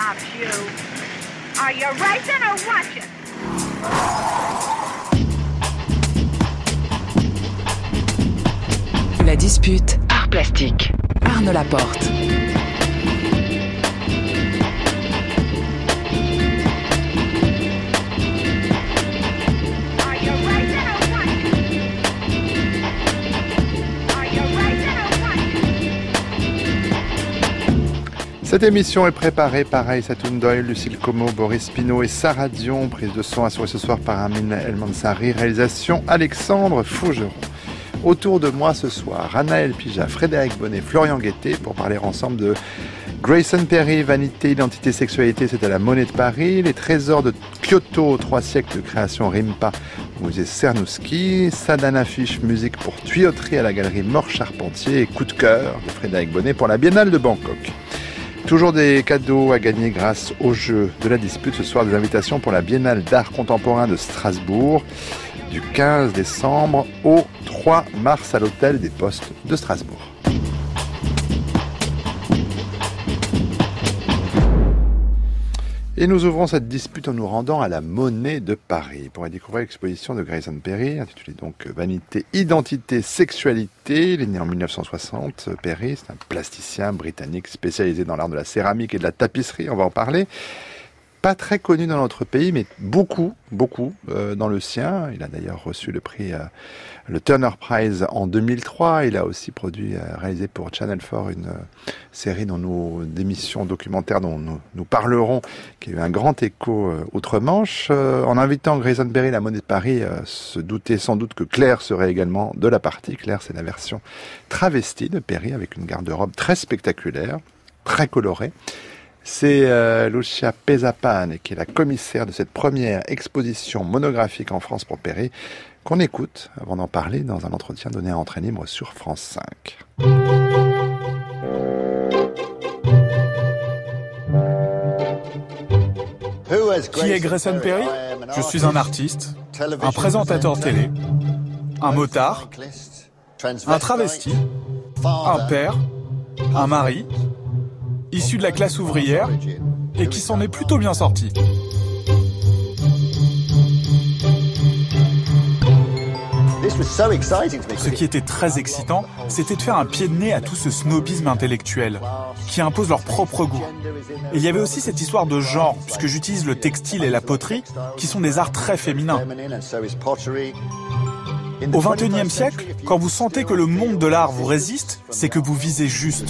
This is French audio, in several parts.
stops you. Are you racing or watching? La dispute art plastique. Arnaud Laporte. Cette émission est préparée par Aïssa Toundoy, Lucille Como, Boris Pinault et Sarah Dion. Prise de son assurée ce soir par Amine El Mansari. Réalisation Alexandre Fougeron. Autour de moi ce soir, Anaël Pija, Frédéric Bonnet, Florian Guettet pour parler ensemble de Grayson Perry, Vanité, Identité, Sexualité, c'est à la Monnaie de Paris. Les trésors de Kyoto, 3 siècles de création Rimpa, musée Cernouski. Sadhana Fish, musique pour tuyauterie à la galerie Maure Charpentier. Et coup de cœur de Frédéric Bonnet pour la Biennale de Bangkok. Toujours des cadeaux à gagner grâce au jeu de la dispute. Ce soir, des invitations pour la Biennale d'art contemporain de Strasbourg, du 15 décembre au 3 mars à l'Hôtel des Postes de Strasbourg. Et nous ouvrons cette dispute en nous rendant à la Monnaie de Paris pour y découvrir l'exposition de Grayson Perry, intitulée donc Vanité, Identité, Sexualité. Il est né en 1960. Perry, c'est un plasticien britannique spécialisé dans l'art de la céramique et de la tapisserie, on va en parler. Pas très connu dans notre pays, mais beaucoup dans le sien. Il a d'ailleurs reçu le prix, le Turner Prize en 2003. Il a aussi réalisé pour Channel 4 une série d'émissions documentaires dont nous parlerons, qui a eu un grand écho outre-Manche. En invitant Grayson Perry, la Monnaie de Paris se doutait sans doute que Claire serait également de la partie. Claire, c'est la version travestie de Perry avec une garde-robe très spectaculaire, très colorée. C'est Lucia Pesapane, qui est la commissaire de cette première exposition monographique en France pour Perry, qu'on écoute avant d'en parler dans un entretien donné à Entrée Libre sur France 5. Qui est Grayson Perry ? Je suis un artiste, un présentateur télé, un motard, un travesti, un père, un mari, issu de la classe ouvrière et qui s'en est plutôt bien sorti. Ce qui était très excitant, c'était de faire un pied de nez à tout ce snobisme intellectuel qui impose leur propre goût. Et il y avait aussi cette histoire de genre, puisque j'utilise le textile et la poterie, qui sont des arts très féminins. Au XXIe siècle, quand vous sentez que le monde de l'art vous résiste, c'est que vous visez juste.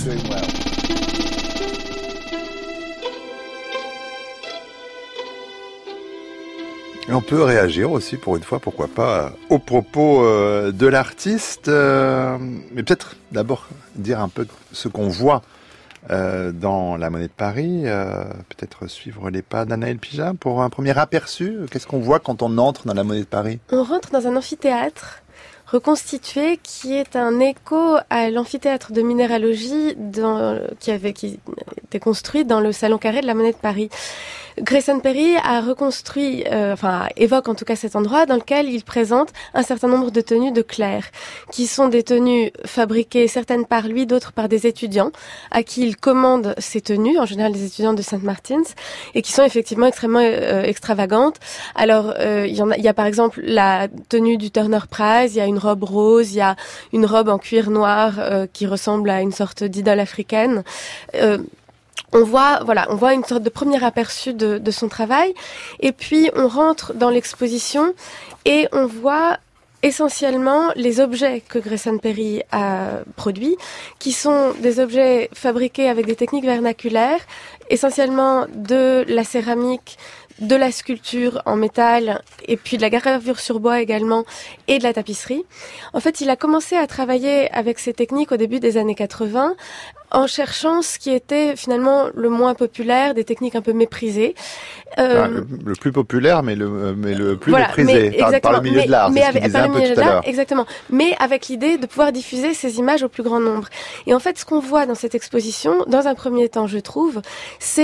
Et on peut réagir aussi, pour une fois, pourquoi pas, aux propos de l'artiste. Mais peut-être d'abord dire un peu ce qu'on voit dans la Monnaie de Paris. Peut-être suivre les pas d'Anaël Pija pour un premier aperçu. Qu'est-ce qu'on voit quand on entre dans la Monnaie de Paris ? On rentre dans un amphithéâtre reconstitué qui est un écho à l'amphithéâtre de minéralogie qui était construit dans le Salon Carré de la Monnaie de Paris. Grayson Perry a reconstruit, évoque en tout cas cet endroit dans lequel il présente un certain nombre de tenues de Claire, qui sont des tenues fabriquées, certaines par lui, d'autres par des étudiants, à qui il commande ces tenues, en général des étudiants de St. Martin's, et qui sont effectivement extrêmement extravagantes. Alors, il y a par exemple la tenue du Turner Prize, il y a une robe rose, il y a une robe en cuir noir qui ressemble à une sorte d'idole africaine. On voit une sorte de premier aperçu de son travail. Et puis, on rentre dans l'exposition et on voit essentiellement les objets que Grayson Perry a produits, qui sont des objets fabriqués avec des techniques vernaculaires, essentiellement de la céramique, de la sculpture en métal et puis de la gravure sur bois également et de la tapisserie. En fait, il a commencé à travailler avec ces techniques au début des années 80 en cherchant ce qui était finalement le moins populaire, des techniques un peu méprisées. Le plus populaire, mais le plus méprisé par le milieu de l'art, c'est ce qu'il disait un peu tout à l'heure. Exactement, mais avec l'idée de pouvoir diffuser ces images au plus grand nombre. Et en fait, ce qu'on voit dans cette exposition, dans un premier temps, je trouve, c'est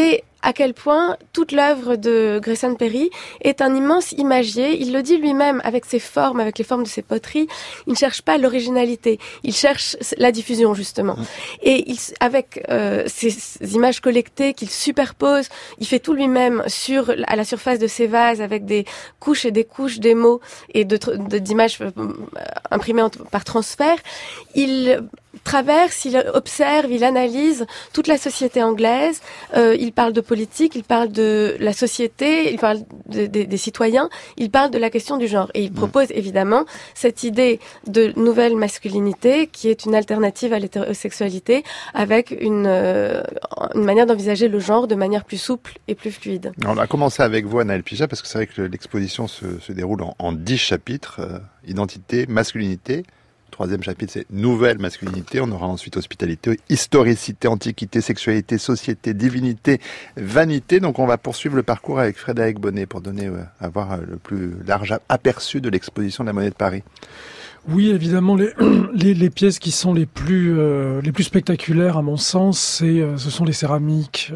à quel point toute l'œuvre de Grayson Perry est un immense imagier. Il le dit lui-même avec ses formes, avec les formes de ses poteries. Il ne cherche pas l'originalité, il cherche la diffusion justement. Et avec ces images collectées qu'il superpose, il fait tout lui-même à la surface de ses vases avec des couches et des couches d'émaux et d'images imprimées par transfert. Il traverse, il observe, il analyse toute la société anglaise, il parle de politique, il parle de la société, il parle des citoyens, il parle de la question du genre. Et il propose évidemment cette idée de nouvelle masculinité qui est une alternative à l'hétérosexualité avec une manière d'envisager le genre de manière plus souple et plus fluide. On va commencer avec vous, Anaëlle Pijat, parce que c'est vrai que l'exposition se déroule en 10 chapitres, identité, masculinité. Troisième chapitre, c'est nouvelle masculinité. On aura ensuite hospitalité, historicité, antiquité, sexualité, société, divinité, vanité. Donc on va poursuivre le parcours avec Frédéric Bonnet pour avoir le plus large aperçu de l'exposition de la Monnaie de Paris. Oui, évidemment, les pièces qui sont les plus spectaculaires à mon sens, ce sont les céramiques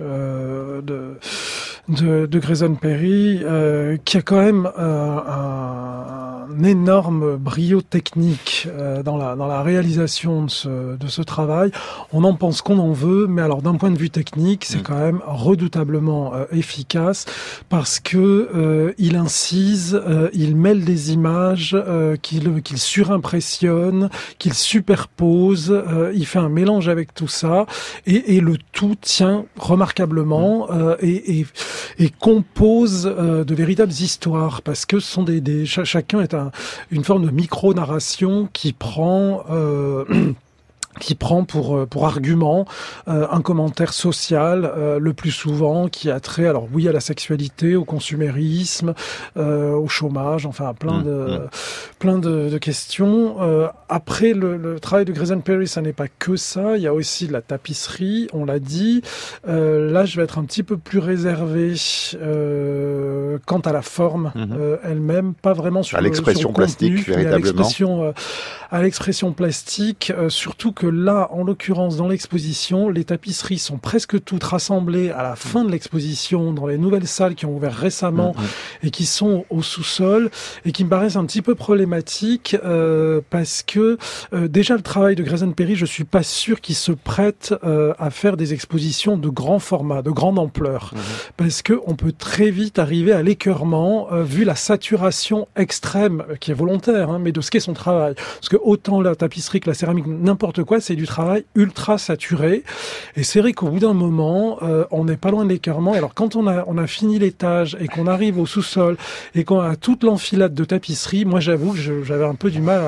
de Grayson Perry, qui a quand même un énorme brio technique dans la réalisation de ce travail. On en pense qu'on en veut, mais alors d'un point de vue technique, c'est quand même redoutablement efficace parce que il incise, il mêle des images, qu'il surimpressionne, qu'il superpose, il fait un mélange avec tout ça et le tout tient remarquablement et compose de véritables histoires parce que ce sont chacun est une forme de micro-narration qui prend pour argument un commentaire social le plus souvent qui a trait alors oui à la sexualité, au consumérisme, au chômage, enfin à plein de questions. Après le travail de Grayson Perry, ça n'est pas que ça, il y a aussi de la tapisserie, on l'a dit. Là, je vais être un petit peu plus réservé quant à la forme elle-même, pas vraiment sur l'expression plastique, véritablement. À l'expression plastique, surtout que là, en l'occurrence, dans l'exposition, les tapisseries sont presque toutes rassemblées à la fin de l'exposition dans les nouvelles salles qui ont ouvert récemment et qui sont au sous-sol et qui me paraissent un petit peu problématiques parce que déjà le travail de Grayson Perry, je suis pas sûr qu'il se prête à faire des expositions de grand format, de grande ampleur, parce que on peut très vite arriver à l'écœurement vu la saturation extrême qui est volontaire, mais de ce qu'est son travail. Parce que autant la tapisserie que la céramique, n'importe quoi, c'est du travail ultra saturé. Et c'est vrai qu'au bout d'un moment, on n'est pas loin de l'écœurement. Alors quand on a fini l'étage et qu'on arrive au sous-sol et qu'on a toute l'enfilade de tapisserie, moi j'avoue que j'avais un peu du mal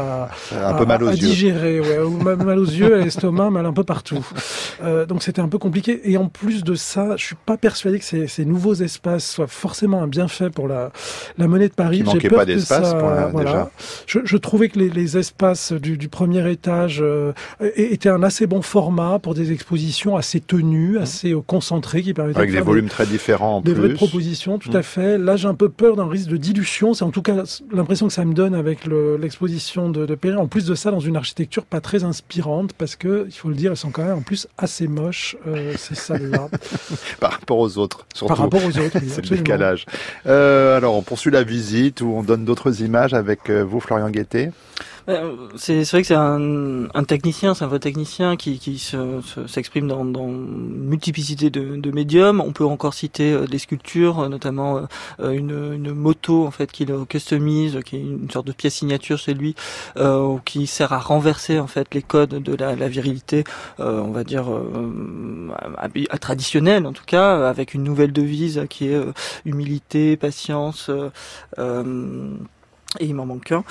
à digérer, mal aux yeux, à l'estomac, mal un peu partout. Donc c'était un peu compliqué. Et en plus de ça, je suis pas persuadé que ces nouveaux espaces soient forcément un bienfait pour la Monnaie de Paris. Il manquait pas d'espace déjà. Je trouvais que les espaces du premier étage était un assez bon format pour des expositions assez tenues, assez concentrées, qui permettaient avec des volumes très différents en plus. Des vraies propositions, tout à fait. Là, j'ai un peu peur d'un risque de dilution. C'est en tout cas l'impression que ça me donne avec l'exposition de Perry. En plus de ça, dans une architecture pas très inspirante, parce que, il faut le dire, elles sont quand même en plus assez moches, ces salles-là. Par rapport aux autres, surtout. Par rapport aux autres, oui, c'est le décalage. Alors, on poursuit la visite où on donne d'autres images avec vous, Florian Guettet. C'est vrai que c'est un technicien, c'est un vrai technicien qui s'exprime dans une multiplicité de médiums. On peut encore citer des sculptures, notamment une moto en fait qu'il customise, qui est une sorte de pièce signature chez lui, qui sert à renverser en fait les codes de la virilité, on va dire traditionnelle en tout cas, avec une nouvelle devise qui est humilité, patience. Et il m'en manque un,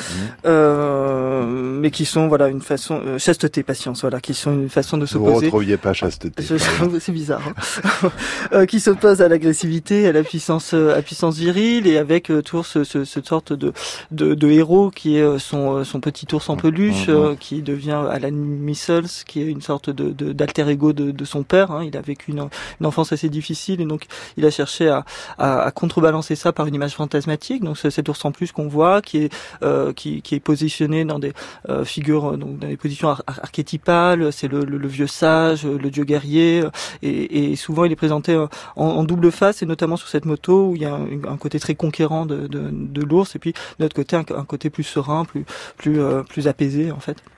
mais qui sont une façon chasteté, patience, qui sont une façon de s'opposer. Vous retrouviez pas chasteté. C'est bizarre, qui s'oppose à l'agressivité, à la puissance virile, et avec toujours cette sorte de héros qui est son petit ours en peluche, qui devient Alan Missels, qui est une sorte d'alter ego de son père. Il a vécu une enfance assez difficile, et donc il a cherché à contrebalancer ça par une image fantasmatique. Donc cet ours en plus qu'on voit, qui est positionné dans des figures, donc dans des positions archétypales. C'est le vieux sage, le dieu guerrier, et souvent il est présenté en double face, et notamment sur cette moto où il y a un côté très conquérant de l'ours, et puis de l'autre côté un côté plus serein, plus apaisé en fait.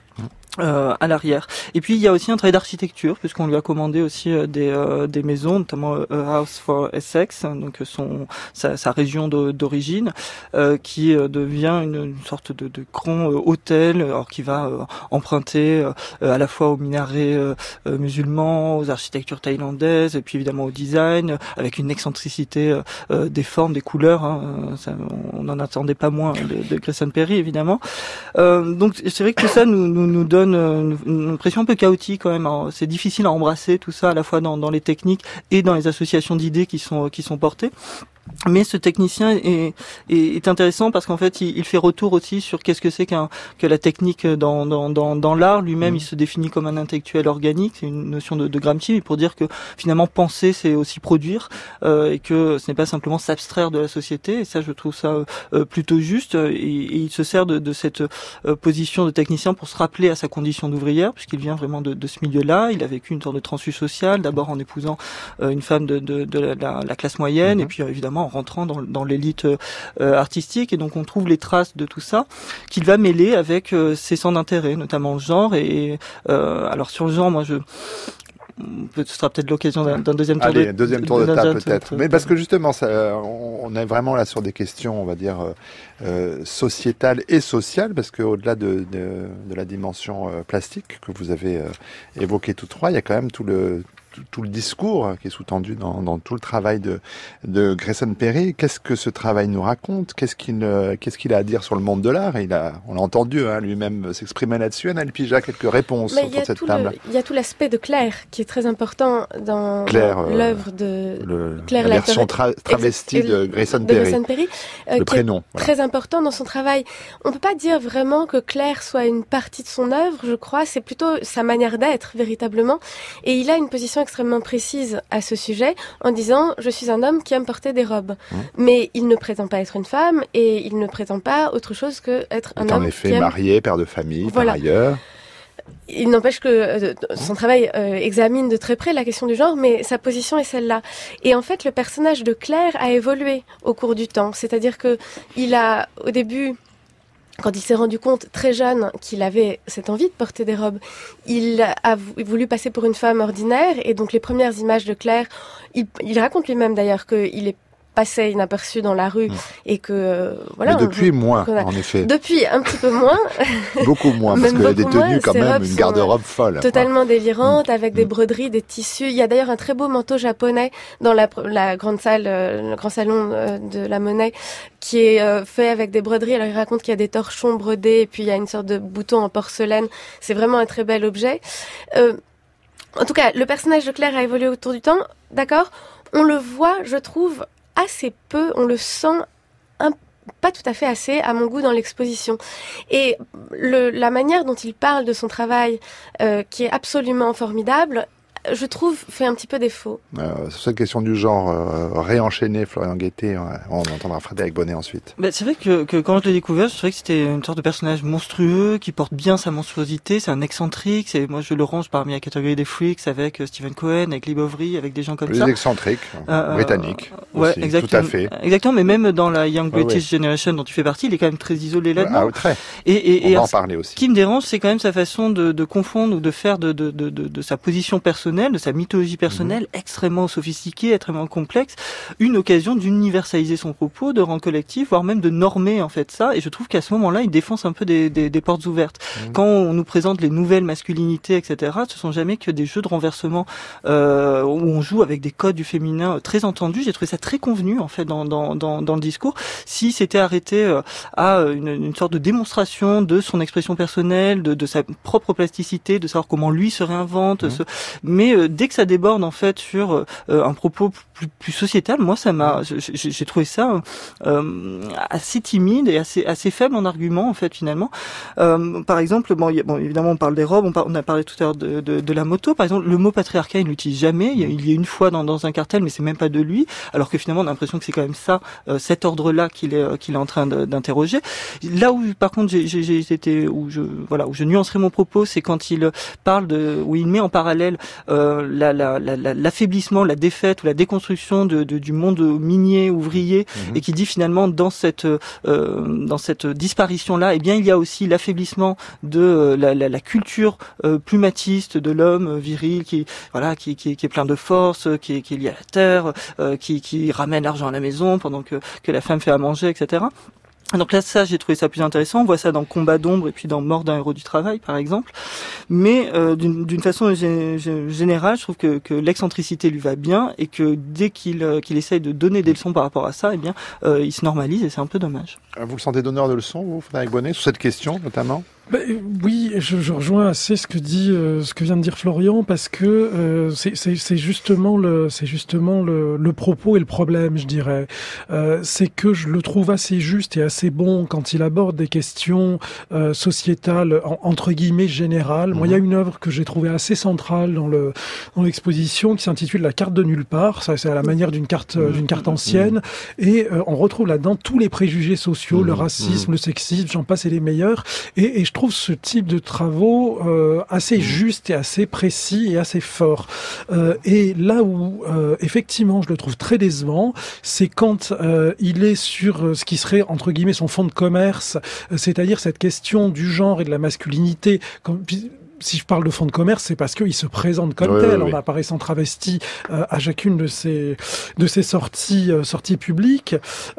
À l'arrière. Et puis il y a aussi un travail d'architecture, puisqu'on lui a commandé aussi des maisons, notamment House for Essex, donc sa région d'origine, qui devient une sorte de grand hôtel, alors qui va emprunter à la fois aux minarets musulmans, aux architectures thaïlandaises, et puis évidemment au design, avec une excentricité des formes, des couleurs. On n'en attendait pas moins de Grayson Perry, évidemment. Donc c'est vrai que ça nous donne une impression un peu chaotique quand même. Alors, c'est difficile à embrasser tout ça, à la fois dans les techniques et dans les associations d'idées qui sont portées. Mais ce technicien est intéressant parce qu'en fait il fait retour aussi sur qu'est-ce que c'est que la technique dans l'art. Lui-même il se définit comme un intellectuel organique, c'est une notion de Gramsci, pour dire que finalement penser c'est aussi produire, et que ce n'est pas simplement s'abstraire de la société, et ça je trouve ça plutôt juste, et il se sert de cette position de technicien pour se rappeler à sa condition d'ouvrière, puisqu'il vient vraiment de ce milieu-là. Il a vécu une sorte de transfuge social, d'abord en épousant une femme de la classe moyenne, et puis évidemment en rentrant dans l'élite artistique, et donc on trouve les traces de tout ça qu'il va mêler avec ses centres d'intérêt, notamment le genre. Et alors sur le genre, moi ce sera peut-être l'occasion d'un deuxième tour deuxième tour de table peut-être. Mais parce que justement, on est vraiment là sur des questions, on va dire, sociétales et sociales, parce qu'au-delà de la dimension plastique que vous avez évoqué tous trois, il y a quand même tout le discours qui est sous-tendu dans tout le travail de Grayson Perry. Qu'est-ce que ce travail nous raconte ? Qu'est-ce qu'il a à dire sur le monde de l'art ? On l'a entendu lui-même s'exprimer là-dessus. Anna Pija, quelques réponses autour de cette table. Il y a tout l'aspect de Claire qui est très important dans l'œuvre de Claire, la version travestie de Grayson Perry. Le prénom. Voilà. Très important dans son travail. On peut pas dire vraiment que Claire soit une partie de son œuvre, je crois. C'est plutôt sa manière d'être, véritablement. Et il a une position extrêmement précise à ce sujet en disant je suis un homme qui aime porter des robes, mais il ne prétend pas être une femme, et il ne prétend pas autre chose que être un homme. En effet, marié, père de famille, par ailleurs. Il n'empêche que son travail examine de très près la question du genre, mais sa position est celle-là. Et en fait, le personnage de Claire a évolué au cours du temps, c'est-à-dire que il a au début, quand il s'est rendu compte très jeune qu'il avait cette envie de porter des robes, il a voulu passer pour une femme ordinaire, et donc les premières images de Claire, il raconte lui-même d'ailleurs qu'il est passé inaperçu dans la rue, et que voilà. Mais depuis moins, en effet. Depuis un petit peu moins. Beaucoup moins, parce qu'elle est détenue quand même une garde-robe folle. Totalement délirante, avec des broderies, des tissus. Il y a d'ailleurs un très beau manteau japonais dans la grande salle, le grand salon de la Monnaie, qui est fait avec des broderies. Alors il raconte qu'il y a des torchons brodés, et puis il y a une sorte de bouton en porcelaine. C'est vraiment un très bel objet. En tout cas, le personnage de Claire a évolué autour du temps, d'accord ? On le voit, je trouve, assez peu, on le sent pas tout à fait assez, à mon goût, dans l'exposition. Et la manière dont il parle de son travail, qui est absolument formidable, je trouve, fait un petit peu défaut. Sur cette question du genre réenchaîné, Florian Guettet, on entendra Frédéric Bonnet ensuite. C'est vrai que quand je l'ai découvert, je trouvais que c'était une sorte de personnage monstrueux qui porte bien sa monstruosité. C'est un excentrique. Moi, je le range parmi la catégorie des freaks, avec Stephen Cohen, avec Lee Bovary, avec des gens comme ça. Plus excentriques, britanniques. Ouais, aussi, exactement. Tout à fait. Exactement, mais même dans la Young British Generation dont tu fais partie, il est quand même très isolé là-dedans. Très. Et on va en parler aussi. Ce qui me dérange, c'est quand même sa façon de confondre ou de faire de sa position personnelle, de sa mythologie personnelle extrêmement sophistiquée, extrêmement complexe, une occasion d'universaliser son propos, de rendre collectif, voire même de normer en fait ça. Et je trouve qu'à ce moment-là, il défonce un peu des portes ouvertes. Quand on nous présente les nouvelles masculinités, etc., ce sont jamais que des jeux de renversement où on joue avec des codes du féminin très entendus. J'ai trouvé ça très convenu en fait dans le discours. Si c'était arrêté à une sorte de démonstration de son expression personnelle, de sa propre plasticité, de savoir comment lui se réinvente, mais mais dès que ça déborde en fait sur un propos plus sociétal, moi j'ai trouvé ça assez timide et assez faible en argument en fait finalement. Par exemple, évidemment on parle des robes, on a parlé tout à l'heure de la moto. Par exemple, le mot patriarcat il l'utilise jamais. Il y a une fois dans un cartel, mais c'est même pas de lui. Alors que finalement on a l'impression que c'est quand même ça, cet ordre-là qu'il est en train d'interroger. Là où par contre où je nuancerai mon propos, c'est quand il parle où il met en parallèle l'affaiblissement, la défaite ou la déconstruction du monde minier, ouvrier, et qui dit finalement dans cette disparition-là, eh bien il y a aussi l'affaiblissement de la culture plumatiste de l'homme viril qui est plein de force, qui est lié à la terre, qui ramène l'argent à la maison pendant que la femme fait à manger, etc. Donc là, ça, j'ai trouvé ça plus intéressant. On voit ça dans Combat d'ombre et puis dans Mort d'un héros du travail, par exemple. Mais d'une façon générale, je trouve que l'excentricité lui va bien et que dès qu'il essaye de donner des leçons par rapport à ça, eh bien, il se normalise et c'est un peu dommage. Vous le sentez donneur de leçons, vous, Frédéric Bonnet, sur cette question notamment ? Oui, je rejoins assez ce que vient de dire Florian, parce que c'est justement le propos et le problème, je dirais. C'est que je le trouve assez juste et assez bon quand il aborde des questions sociétales entre guillemets générales. Moi, il y a une œuvre que j'ai trouvée assez centrale dans l'exposition qui s'intitule La carte de nulle part. Ça, c'est à la manière d'une carte ancienne, et on retrouve là-dedans tous les préjugés sociaux, le racisme, le sexisme, j'en passe et les meilleurs. Et je trouve ce type de travaux assez juste et assez précis et assez fort. Et là où effectivement je le trouve très décevant, c'est quand il est sur ce qui serait entre guillemets son fond de commerce, c'est-à-dire cette question du genre et de la masculinité. Si je parle de fond de commerce, c'est parce qu'il se présente comme tel, en apparaissant travesti à chacune de ses sorties publiques.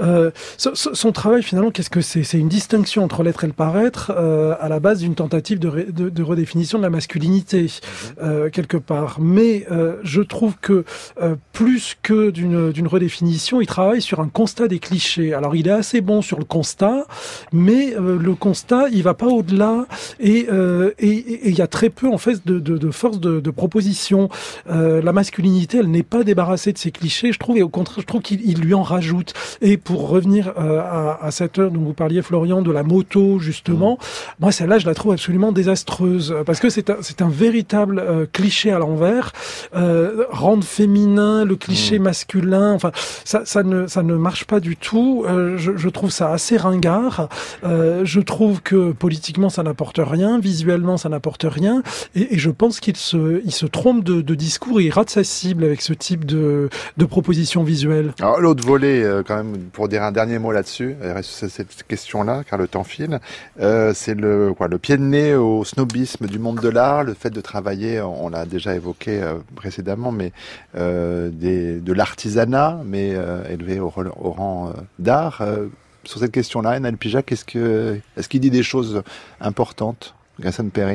Son travail, finalement, qu'est-ce que c'est ? C'est une distinction entre l'être et le paraître, à la base d'une tentative de redéfinition de la masculinité, quelque part. Mais je trouve que plus que d'une redéfinition, il travaille sur un constat des clichés. Alors, il est assez bon sur le constat, mais le constat, il va pas au-delà, et il y a très peu en fait de force de proposition. La masculinité, elle n'est pas débarrassée de ses clichés, je trouve, et au contraire, je trouve qu'il lui en rajoute. Et pour revenir à cette heure dont vous parliez, Florian, de la moto, justement, moi, celle-là, je la trouve absolument désastreuse, parce que c'est un véritable cliché à l'envers, rendre féminin le cliché masculin, enfin, ça ne marche pas du tout. Je trouve ça assez ringard. Je trouve que politiquement, ça n'apporte rien, visuellement, ça n'apporte rien. Et je pense qu'il se trompe de discours et il rate sa cible avec ce type de proposition visuelle. Alors, l'autre volet, quand même, pour dire un dernier mot là-dessus, c'est cette question-là, car le temps file, c'est le pied de nez au snobisme du monde de l'art, le fait de travailler, on l'a déjà évoqué précédemment, mais de l'artisanat, mais élevé au rang d'art. Sur cette question-là, Anaël Pijac, est-ce qu'il dit des choses importantes, Grayson Perry ?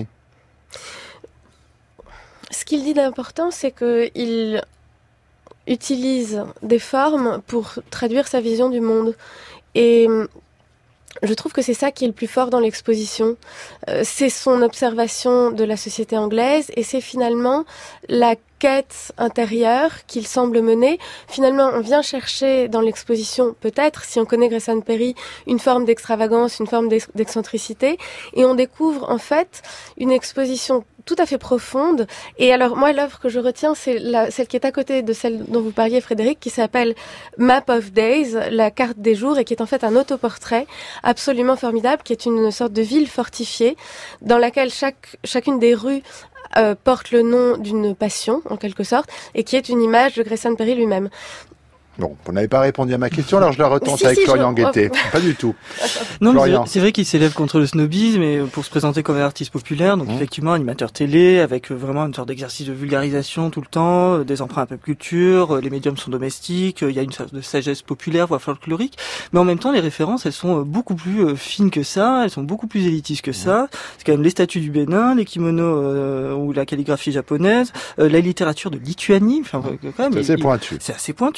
Ce qu'il dit d'important, c'est qu'il utilise des formes pour traduire sa vision du monde. Et je trouve que c'est ça qui est le plus fort dans l'exposition. C'est son observation de la société anglaise et c'est finalement la quête intérieure qu'il semble mener. Finalement, on vient chercher dans l'exposition, peut-être, si on connaît Grayson Perry, une forme d'extravagance, une forme d'excentricité, et on découvre en fait une exposition tout à fait profonde. Et alors, moi, l'œuvre que je retiens, c'est celle qui est à côté de celle dont vous parliez, Frédéric, qui s'appelle Map of Days, la carte des jours, et qui est en fait un autoportrait absolument formidable, qui est une sorte de ville fortifiée, dans laquelle chacune des rues porte le nom d'une passion, en quelque sorte, et qui est une image de Grayson Perry lui-même. Bon, vous n'avez pas répondu à ma question, alors je la retente avec Florian Guettet. Pas du tout. Non, mais c'est vrai qu'il s'élève contre le snobisme et pour se présenter comme un artiste populaire, donc effectivement animateur télé avec vraiment une sorte d'exercice de vulgarisation tout le temps, des emprunts à pop culture, les médiums sont domestiques, il y a une sorte de sagesse populaire voire folklorique, mais en même temps les références elles sont beaucoup plus fines que ça, elles sont beaucoup plus élitistes que ça. C'est quand même les statues du Bénin, les kimonos ou la calligraphie japonaise, la littérature de Lituanie, enfin quand même. C'est assez pointu. C'est assez pointu quand même.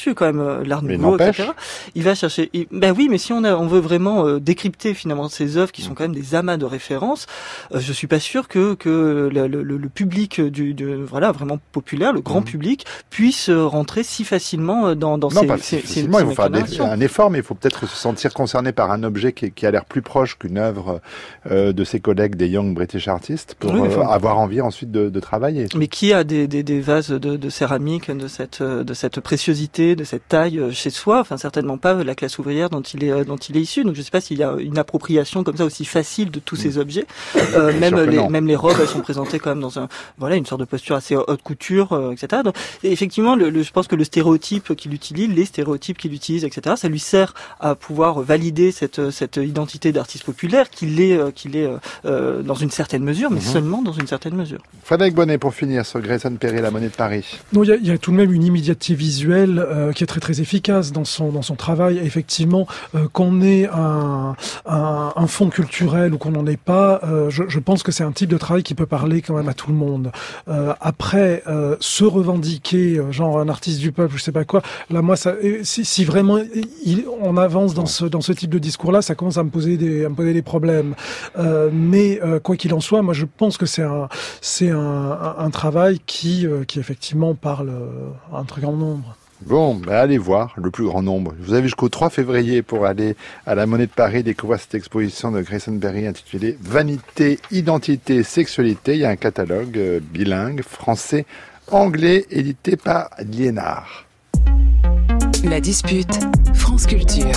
l'Art Nouveau, etc. Il va chercher. Ben oui, mais si on veut vraiment décrypter finalement ces œuvres qui sont quand même des amas de références, je suis pas sûr que le public voilà vraiment populaire, le grand public, puisse rentrer si facilement dans ces. Non, pas facilement. Il faut faire un effort, mais il faut peut-être se sentir concerné par un objet qui a l'air plus proche qu'une œuvre de ses collègues des Young British Artists pour avoir envie ensuite de travailler. Mais qui a des vases de céramique de cette préciosité, de cette taille chez soi? Enfin, certainement pas la classe ouvrière dont il est issu. Donc, je sais pas s'il y a une appropriation comme ça aussi facile de tous ces objets. Même les robes, elles sont présentées quand même dans une sorte de posture assez haute couture, etc. Donc, et effectivement, je pense que les stéréotypes qu'il utilise, etc. Ça lui sert à pouvoir valider cette identité d'artiste populaire qu'il est dans une certaine mesure, mais seulement dans une certaine mesure. Frédéric Bonnet, pour finir sur Grayson Perry, la monnaie de Paris. Non, il y a tout de même une immédiateté visuelle qui est très très efficace dans son travail. Effectivement, qu'on ait un fond culturel ou qu'on n'en ait pas, je pense que c'est un type de travail qui peut parler quand même à tout le monde. Après, se revendiquer genre un artiste du peuple, je sais pas quoi. Là, moi, si vraiment on avance dans ce type de discours-là, ça commence à me poser des problèmes. Mais quoi qu'il en soit, moi, je pense que c'est un travail qui effectivement parle à un très grand nombre. Bon, allez voir le plus grand nombre. Vous avez jusqu'au 3 février pour aller à la Monnaie de Paris découvrir cette exposition de Grayson Perry intitulée Vanité, Identité, Sexualité. Il y a un catalogue bilingue, français, anglais, édité par Liénard. La dispute, France Culture.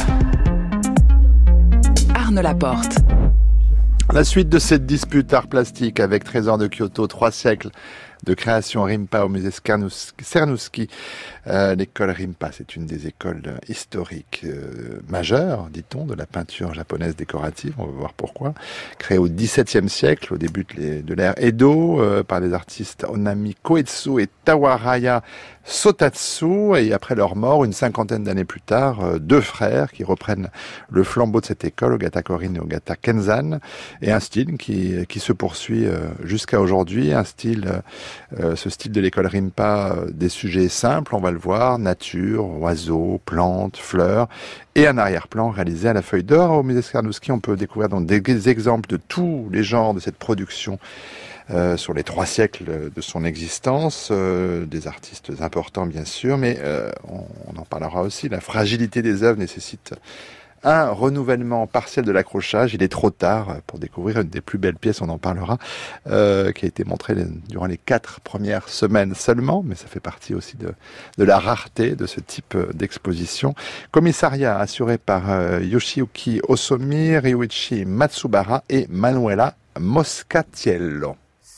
Arnaud Laporte. La suite de cette dispute art plastique avec Trésor de Kyoto, 3 siècles de création Rimpa au musée Cernuschi. L'école Rimpa, c'est une des écoles historiques majeures, dit-on, de la peinture japonaise décorative. On va voir pourquoi. Créée au XVIIe siècle, au début de l'ère Edo, par les artistes Onami Koetsu et Tawaraya Sotatsu. Et après leur mort, une cinquantaine d'années plus tard, 2 frères qui reprennent le flambeau de cette école, Ogata Korin et Ogata Kenzan. Et un style qui se poursuit jusqu'à aujourd'hui. Ce style de l'école Rimpa, des sujets simples, on va le voir, nature, oiseaux, plantes, fleurs, et un arrière-plan réalisé à la feuille d'or. Au musée Cernuschi, on peut découvrir donc des exemples de tous les genres de cette production sur les 3 siècles de son existence, des artistes importants bien sûr, mais on en parlera aussi. La fragilité des œuvres nécessite un renouvellement partiel de l'accrochage. Il est trop tard pour découvrir une des plus belles pièces, on en parlera, qui a été montrée durant les 4 premières semaines seulement, mais ça fait partie aussi de la rareté de ce type d'exposition. Commissariat assuré par Yoshiyuki Osomi, Ryuichi Matsubara et Manuela Moscatiello.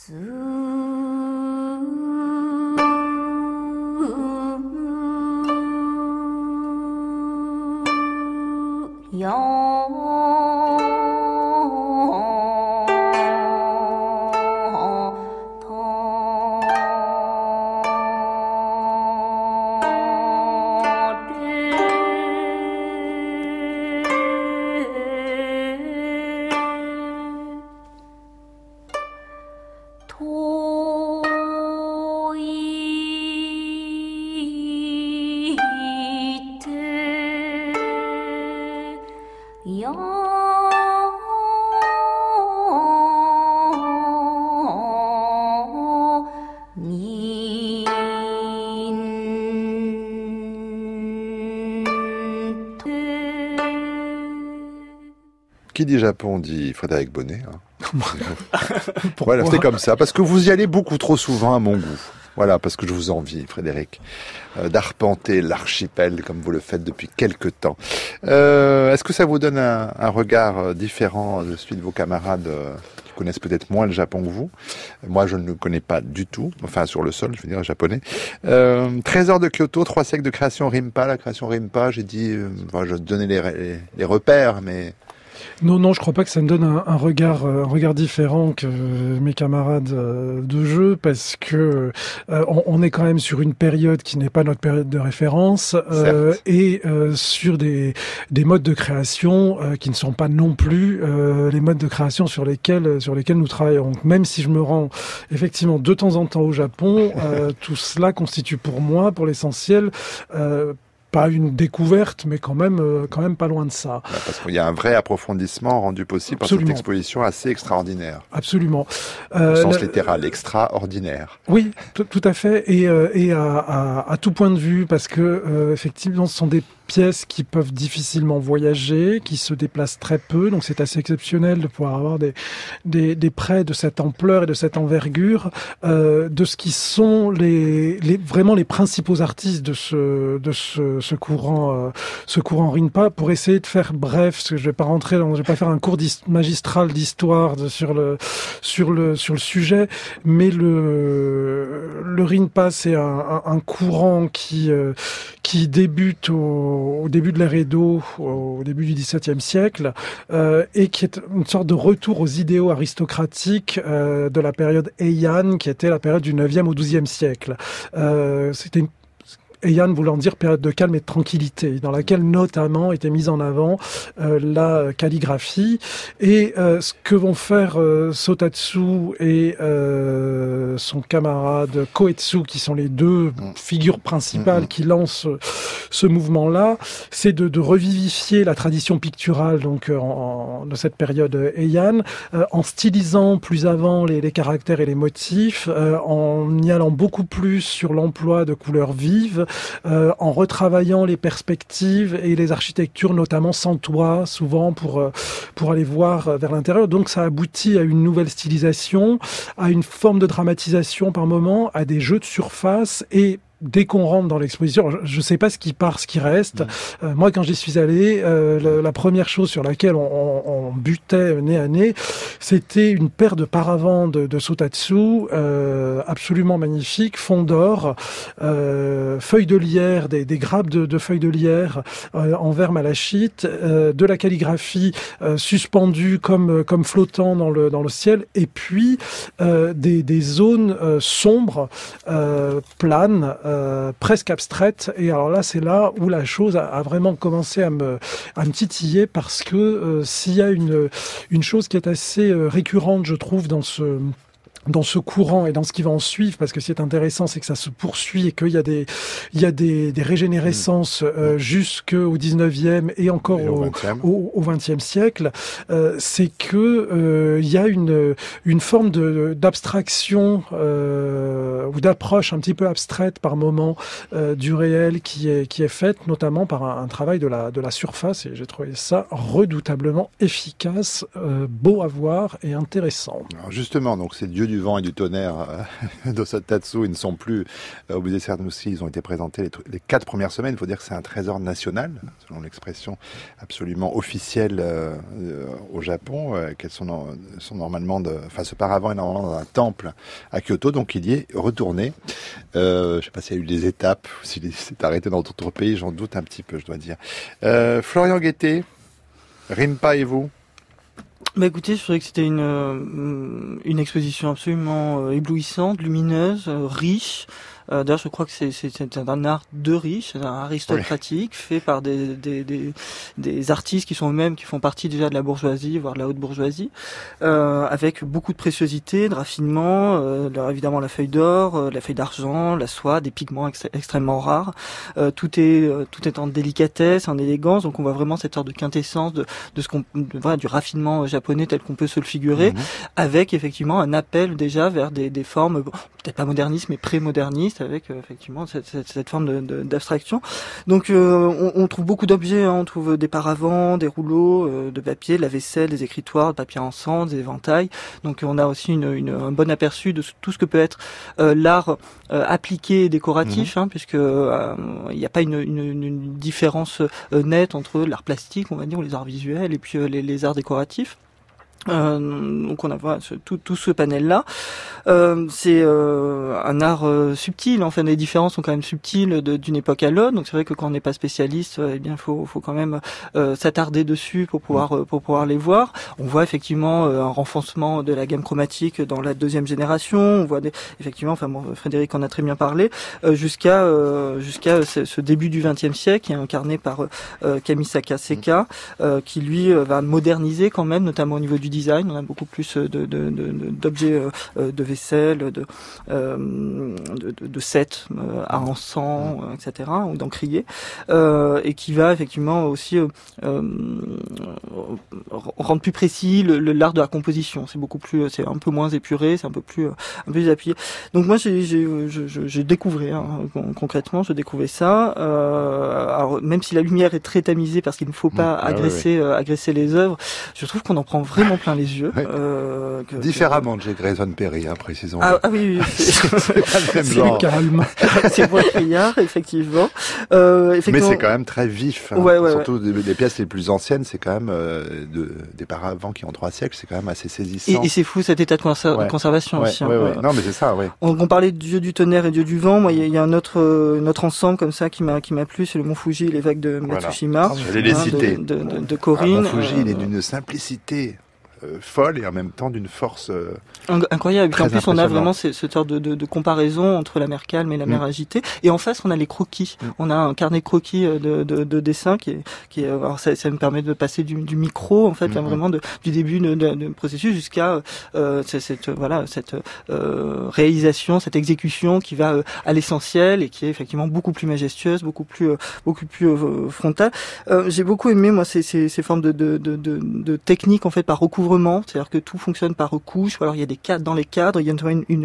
Qui dit Japon dit Frédéric Bonnet. Voilà, c'est comme ça, parce que vous y allez beaucoup trop souvent à mon goût. Voilà, parce que je vous envie, Frédéric, d'arpenter l'archipel comme vous le faites depuis quelque temps. Est-ce que ça vous donne un regard différent de celui de vos camarades qui connaissent peut-être moins le Japon que vous? Moi, je ne le connais pas du tout. Enfin, sur le sol, je veux dire, japonais. Trésor de Kyoto, 3 siècles de création Rimpa. La création Rimpa, j'ai dit, je vais donner les repères, mais... Non, je crois pas que ça me donne un regard différent que mes camarades de jeu, parce que on est quand même sur une période qui n'est pas notre période de référence, et sur des modes de création qui ne sont pas non plus les modes de création sur lesquels nous travaillons. Donc, même si je me rends effectivement de temps en temps au Japon, tout cela constitue pour moi, pour l'essentiel, pas une découverte, mais quand même pas loin de ça. Parce qu'il y a un vrai approfondissement rendu possible par cette exposition assez extraordinaire. Absolument. Au sens littéral, extraordinaire. Oui, tout à fait, et à tout point de vue, parce que effectivement, ce sont des pièces qui peuvent difficilement voyager, qui se déplacent très peu, donc c'est assez exceptionnel de pouvoir avoir des prêts de cette ampleur et de cette envergure, de ce qui sont vraiment les principaux artistes de ce courant Rinpa. Pour essayer de faire bref, parce que je vais pas faire un cours magistral d'histoire sur le sujet, mais le Rinpa, c'est un courant qui débute au début de l'ère Edo, au début du XVIIe siècle, et qui est une sorte de retour aux idéaux aristocratiques de la période Heian, qui était la période du 9e au 12e siècle. C'était Heian voulant dire période de calme et de tranquillité, dans laquelle notamment était mise en avant la calligraphie. Et ce que vont faire Sotatsu et son camarade Koetsu, qui sont les deux figures principales qui lancent ce mouvement-là, c'est de revivifier la tradition picturale donc de cette période Heian, en stylisant plus avant les caractères et les motifs, en y allant beaucoup plus sur l'emploi de couleurs vives, en retravaillant les perspectives et les architectures, notamment sans toit, souvent pour aller voir vers l'intérieur. Donc ça aboutit à une nouvelle stylisation, à une forme de dramatisation par moment, à des jeux de surface, et dès qu'on rentre dans l'exposition, je ne sais pas ce qui part, ce qui reste. Moi, quand j'y suis allé, la première chose sur laquelle on butait nez à nez, c'était une paire de paravents de Sotatsu, absolument magnifiques, fond d'or, feuilles de lierre, des grappes de feuilles de lierre en verre malachite, de la calligraphie suspendue comme flottant dans le ciel, et puis des zones sombres, planes, presque abstraite. Et alors là, c'est là où la chose a vraiment commencé à me titiller, parce que s'il y a une chose qui est assez récurrente, je trouve, dans ce courant et dans ce qui va en suivre, parce que ce qui est intéressant, c'est que ça se poursuit et qu'il y a des régénérescences jusqu'au 19e et encore au 20e siècle, c'est que il y a une forme d'abstraction ou d'approche un petit peu abstraite par moment du réel qui est faite notamment par un travail de la surface, et j'ai trouvé ça redoutablement efficace, beau à voir et intéressant. Alors justement, donc ces dieux du vent et du tonnerre d'Osotatsu, ils ne sont plus au musée Cernuschi, ils ont été présentés les 4 premières semaines. Il faut dire que c'est un trésor national, selon l'expression absolument officielle au Japon, qu'elles sont normalement ce paravent est normalement dans un temple à Kyoto, donc il y est retourné. Je ne sais pas s'il y a eu des étapes, ou s'il s'est arrêté dans d'autres pays, j'en doute un petit peu, je dois dire. Florian Guettet, Rinpa et vous? Bah écoutez, je trouvais que c'était une exposition absolument éblouissante, lumineuse, riche. D'ailleurs, je crois que c'est un art de riche, c'est un art aristocratique, fait par des artistes qui sont eux-mêmes, qui font partie déjà de la bourgeoisie, voire de la haute bourgeoisie, avec beaucoup de préciosité, de raffinement, évidemment la feuille d'or, la feuille d'argent, la soie, des pigments extrêmement rares. Tout est en délicatesse, en élégance, donc on voit vraiment cette sorte de quintessence de du raffinement japonais tel qu'on peut se le figurer, avec effectivement un appel déjà vers des formes, peut-être pas modernistes, mais pré-modernistes, avec effectivement cette forme d'abstraction. Donc on trouve beaucoup d'objets, on trouve des paravents, des rouleaux de papier, de la vaisselle, des écritoires, de papier en sang, des éventails. Donc on a aussi un bon aperçu de tout ce que peut être l'art appliqué et décoratif, puisque il n'y a pas une différence nette entre l'art plastique, on va dire, ou les arts visuels, et puis les arts décoratifs. Donc on a tout ce panel-là. C'est un art subtil. Enfin, les différences sont quand même subtiles d'une époque à l'autre. Donc c'est vrai que quand on n'est pas spécialiste, eh bien faut quand même s'attarder dessus pour pouvoir les voir. On voit effectivement un renforcement de la gamme chromatique dans la deuxième génération. On voit effectivement, Frédéric en a très bien parlé, jusqu'à ce début du XXe siècle, qui est incarné par Kamisaka Seika, qui lui va moderniser quand même, notamment au niveau du design, on a beaucoup plus d'objets de vaisselle, de sets à encens, etc., ou d'encriers, et qui va effectivement aussi rendre plus précis l'art de la composition. C'est un peu moins épuré, c'est un peu plus appuyé. Donc moi je découvrais concrètement, je découvrais ça. Alors même si la lumière est très tamisée parce qu'il ne faut pas agresser les œuvres, je trouve qu'on en prend vraiment plein les yeux. Différemment de chez Grayson Perry, précisons. Ah oui, c'est pas le même genre. Calme. C'est moins criard, effectivement. Mais c'est quand même très vif. Surtout les pièces les plus anciennes, c'est quand même des paravents qui ont 3 siècles, c'est quand même assez saisissant. Et c'est fou cet état de conservation aussi. Non, mais c'est ça, On parlait de Dieu du tonnerre et Dieu du vent. Moi, il y a un autre ensemble comme ça qui m'a plu, c'est le Mont Fuji, les vagues de Matsushima. J'allais les citer. De Corinne. Le Mont Fuji, il est d'une simplicité folle et en même temps d'une force incroyable. En plus, on a vraiment cette sorte de comparaison entre la mer calme et la mer agitée. Et en face, on a les croquis. On a un carnet de croquis de dessin qui est alors ça me permet de passer du micro, en fait, vraiment du début de processus jusqu'à cette réalisation, cette exécution qui va à l'essentiel et qui est effectivement beaucoup plus majestueuse, beaucoup plus frontale. J'ai beaucoup aimé, moi, ces formes de techniques, en fait, par recouvrement. C'est-à-dire que tout fonctionne par couches, ou alors il y a des cadres dans les cadres, il y a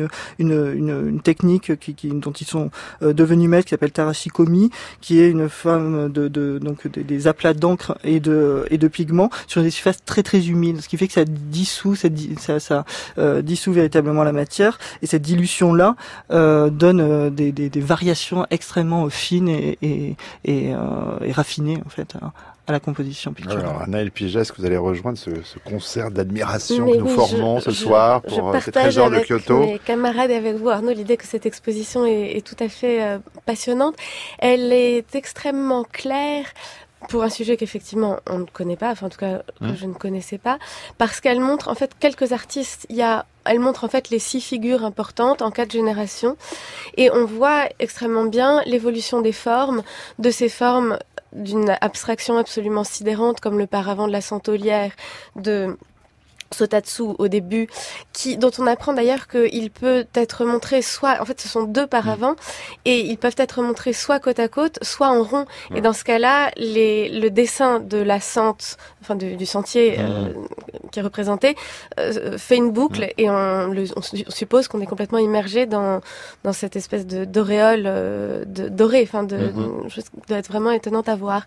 une technique dont ils sont devenus maîtres qui s'appelle Tarashikomi, qui est une forme donc des aplats d'encre et de pigments sur des surfaces très très humides, ce qui fait que ça dissout véritablement la matière, et cette dilution là donne des variations extrêmement fines et raffinées, en fait, à la composition picturale. Alors, Anaëlle Pigès, que vous allez rejoindre ce concert d'admiration que nous formons ce soir pour ces trésors de Kyoto. Je partage avec mes camarades et avec vous, Arnaud, l'idée que cette exposition est tout à fait passionnante. Elle est extrêmement claire pour un sujet qu'effectivement on ne connaît pas, enfin en tout cas que je ne connaissais pas, parce qu'elle montre en fait quelques artistes. Elle montre en fait les 6 figures importantes en 4 générations, et on voit extrêmement bien l'évolution des formes, de ces formes d'une abstraction absolument sidérante comme le paravent de la Santolière de Sotatsu au début, dont on apprend d'ailleurs qu'il peut être montré soit, en fait ce sont 2 paravents, et ils peuvent être montrés soit côte à côte, soit en rond. Et dans ce cas-là, le dessin de la sente, enfin du sentier qui est représenté, fait une boucle, et on suppose qu'on est complètement immergé dans cette espèce d'auréole dorée, enfin une chose qui doit être vraiment étonnante à voir.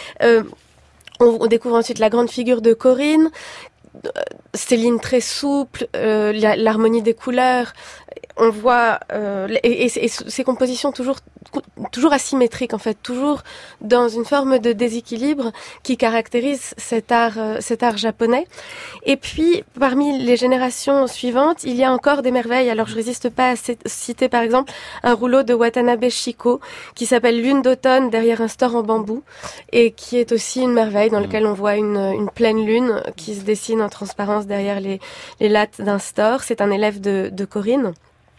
On découvre ensuite la grande figure de Corinne, ces lignes très souples, l'harmonie des couleurs. On voit et ces compositions toujours asymétriques, en fait, toujours dans une forme de déséquilibre qui caractérise cet art japonais. Et puis parmi les générations suivantes, il y a encore des merveilles. Alors je résiste pas à citer par exemple un rouleau de Watanabe Shiko qui s'appelle Lune d'automne derrière un store en bambou, et qui est aussi une merveille, dans lequel on voit une pleine lune qui se dessine en transparence derrière les lattes d'un store. C'est un élève de Corinne.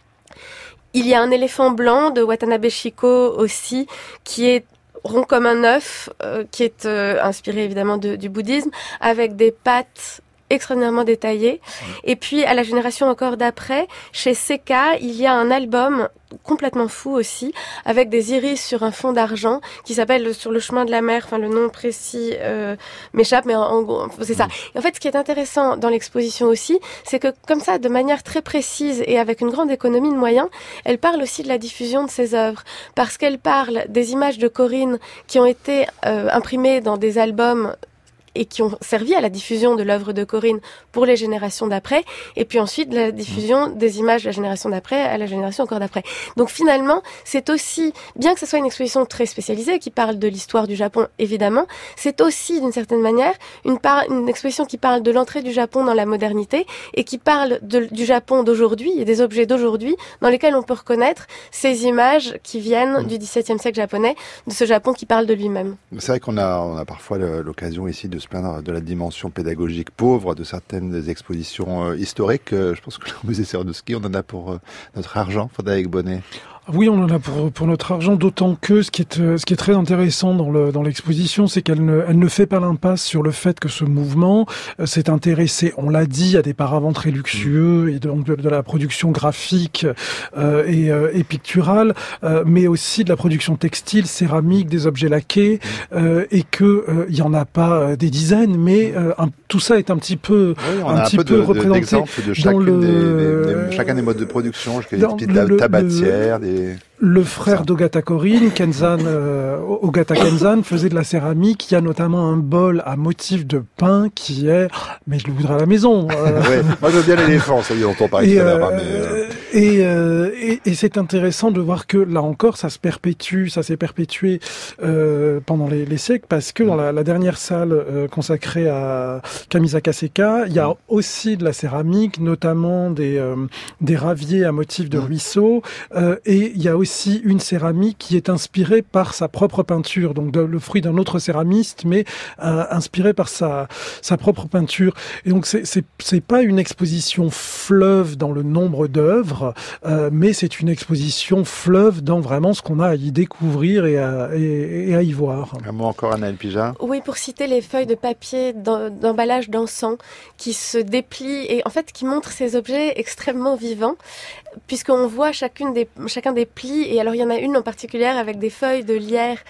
Il y a un éléphant blanc de Watanabe Shiko aussi, qui est rond comme un œuf, qui est inspiré évidemment du bouddhisme, avec des pattes extraordinairement détaillées. Et puis à la génération encore d'après, chez Seika, il y a un album complètement fou aussi, avec des iris sur un fond d'argent, qui s'appelle Sur le chemin de la mer. Enfin, le nom précis m'échappe, mais en gros, c'est ça. Et en fait, ce qui est intéressant dans l'exposition aussi, c'est que comme ça, de manière très précise et avec une grande économie de moyens, elle parle aussi de la diffusion de ses œuvres, parce qu'elle parle des images de Corinne qui ont été imprimées dans des albums et qui ont servi à la diffusion de l'œuvre de Corinne pour les générations d'après, et puis ensuite la diffusion des images de la génération d'après à la génération encore d'après. Donc finalement, c'est aussi, bien que ce soit une exposition très spécialisée qui parle de l'histoire du Japon, évidemment, c'est aussi d'une certaine manière une exposition qui parle de l'entrée du Japon dans la modernité, et qui parle du Japon d'aujourd'hui et des objets d'aujourd'hui dans lesquels on peut reconnaître ces images qui viennent du XVIIe siècle japonais, de ce Japon qui parle de lui-même. C'est vrai qu'on a parfois l'occasion ici de se plaindre de la dimension pédagogique pauvre de certaines expositions historiques. Je pense que le musée Cernuschi, on en a pour notre argent, Frédéric Bonnet. Oui, on en a pour notre argent, d'autant que ce qui est très intéressant dans l'exposition, c'est qu'elle ne fait pas l'impasse sur le fait que ce mouvement s'est intéressé, on l'a dit, à des paravents très luxueux et donc de la production graphique et picturale, mais aussi de la production textile, céramique, des objets laqués, et que il y en a pas des dizaines, mais tout ça est un petit peu représenté de chacun des modes de production, des petites tabatières, Le frère d'Ogata Korin, Ogata Kenzan, faisait de la céramique. Il y a notamment un bol à motif de pain qui est, mais je le voudrais à la maison. Ouais, moi j'aime bien l'éléphant, ça y est, on t'en parlait tout à l'heure. Et c'est intéressant de voir que là encore, ça s'est perpétué pendant les siècles, parce que dans la dernière salle consacrée à Kamisaka Seika, il y a aussi de la céramique, notamment des raviers à motif de ruisseau, et il y a aussi une céramique qui est inspirée par sa propre peinture, donc le fruit d'un autre céramiste, mais inspirée par sa propre peinture. Et donc c'est pas une exposition fleuve dans le nombre d'œuvres, mais c'est une exposition fleuve dans vraiment ce qu'on a à y découvrir et à y voir. Un mot encore, Anaëlle Pijat. Oui, pour citer les feuilles de papier d'emballage d'encens qui se déplient et en fait qui montrent ces objets extrêmement vivants, puisqu'on voit chacun des plis. Et alors il y en a une en particulier avec des feuilles de lierre,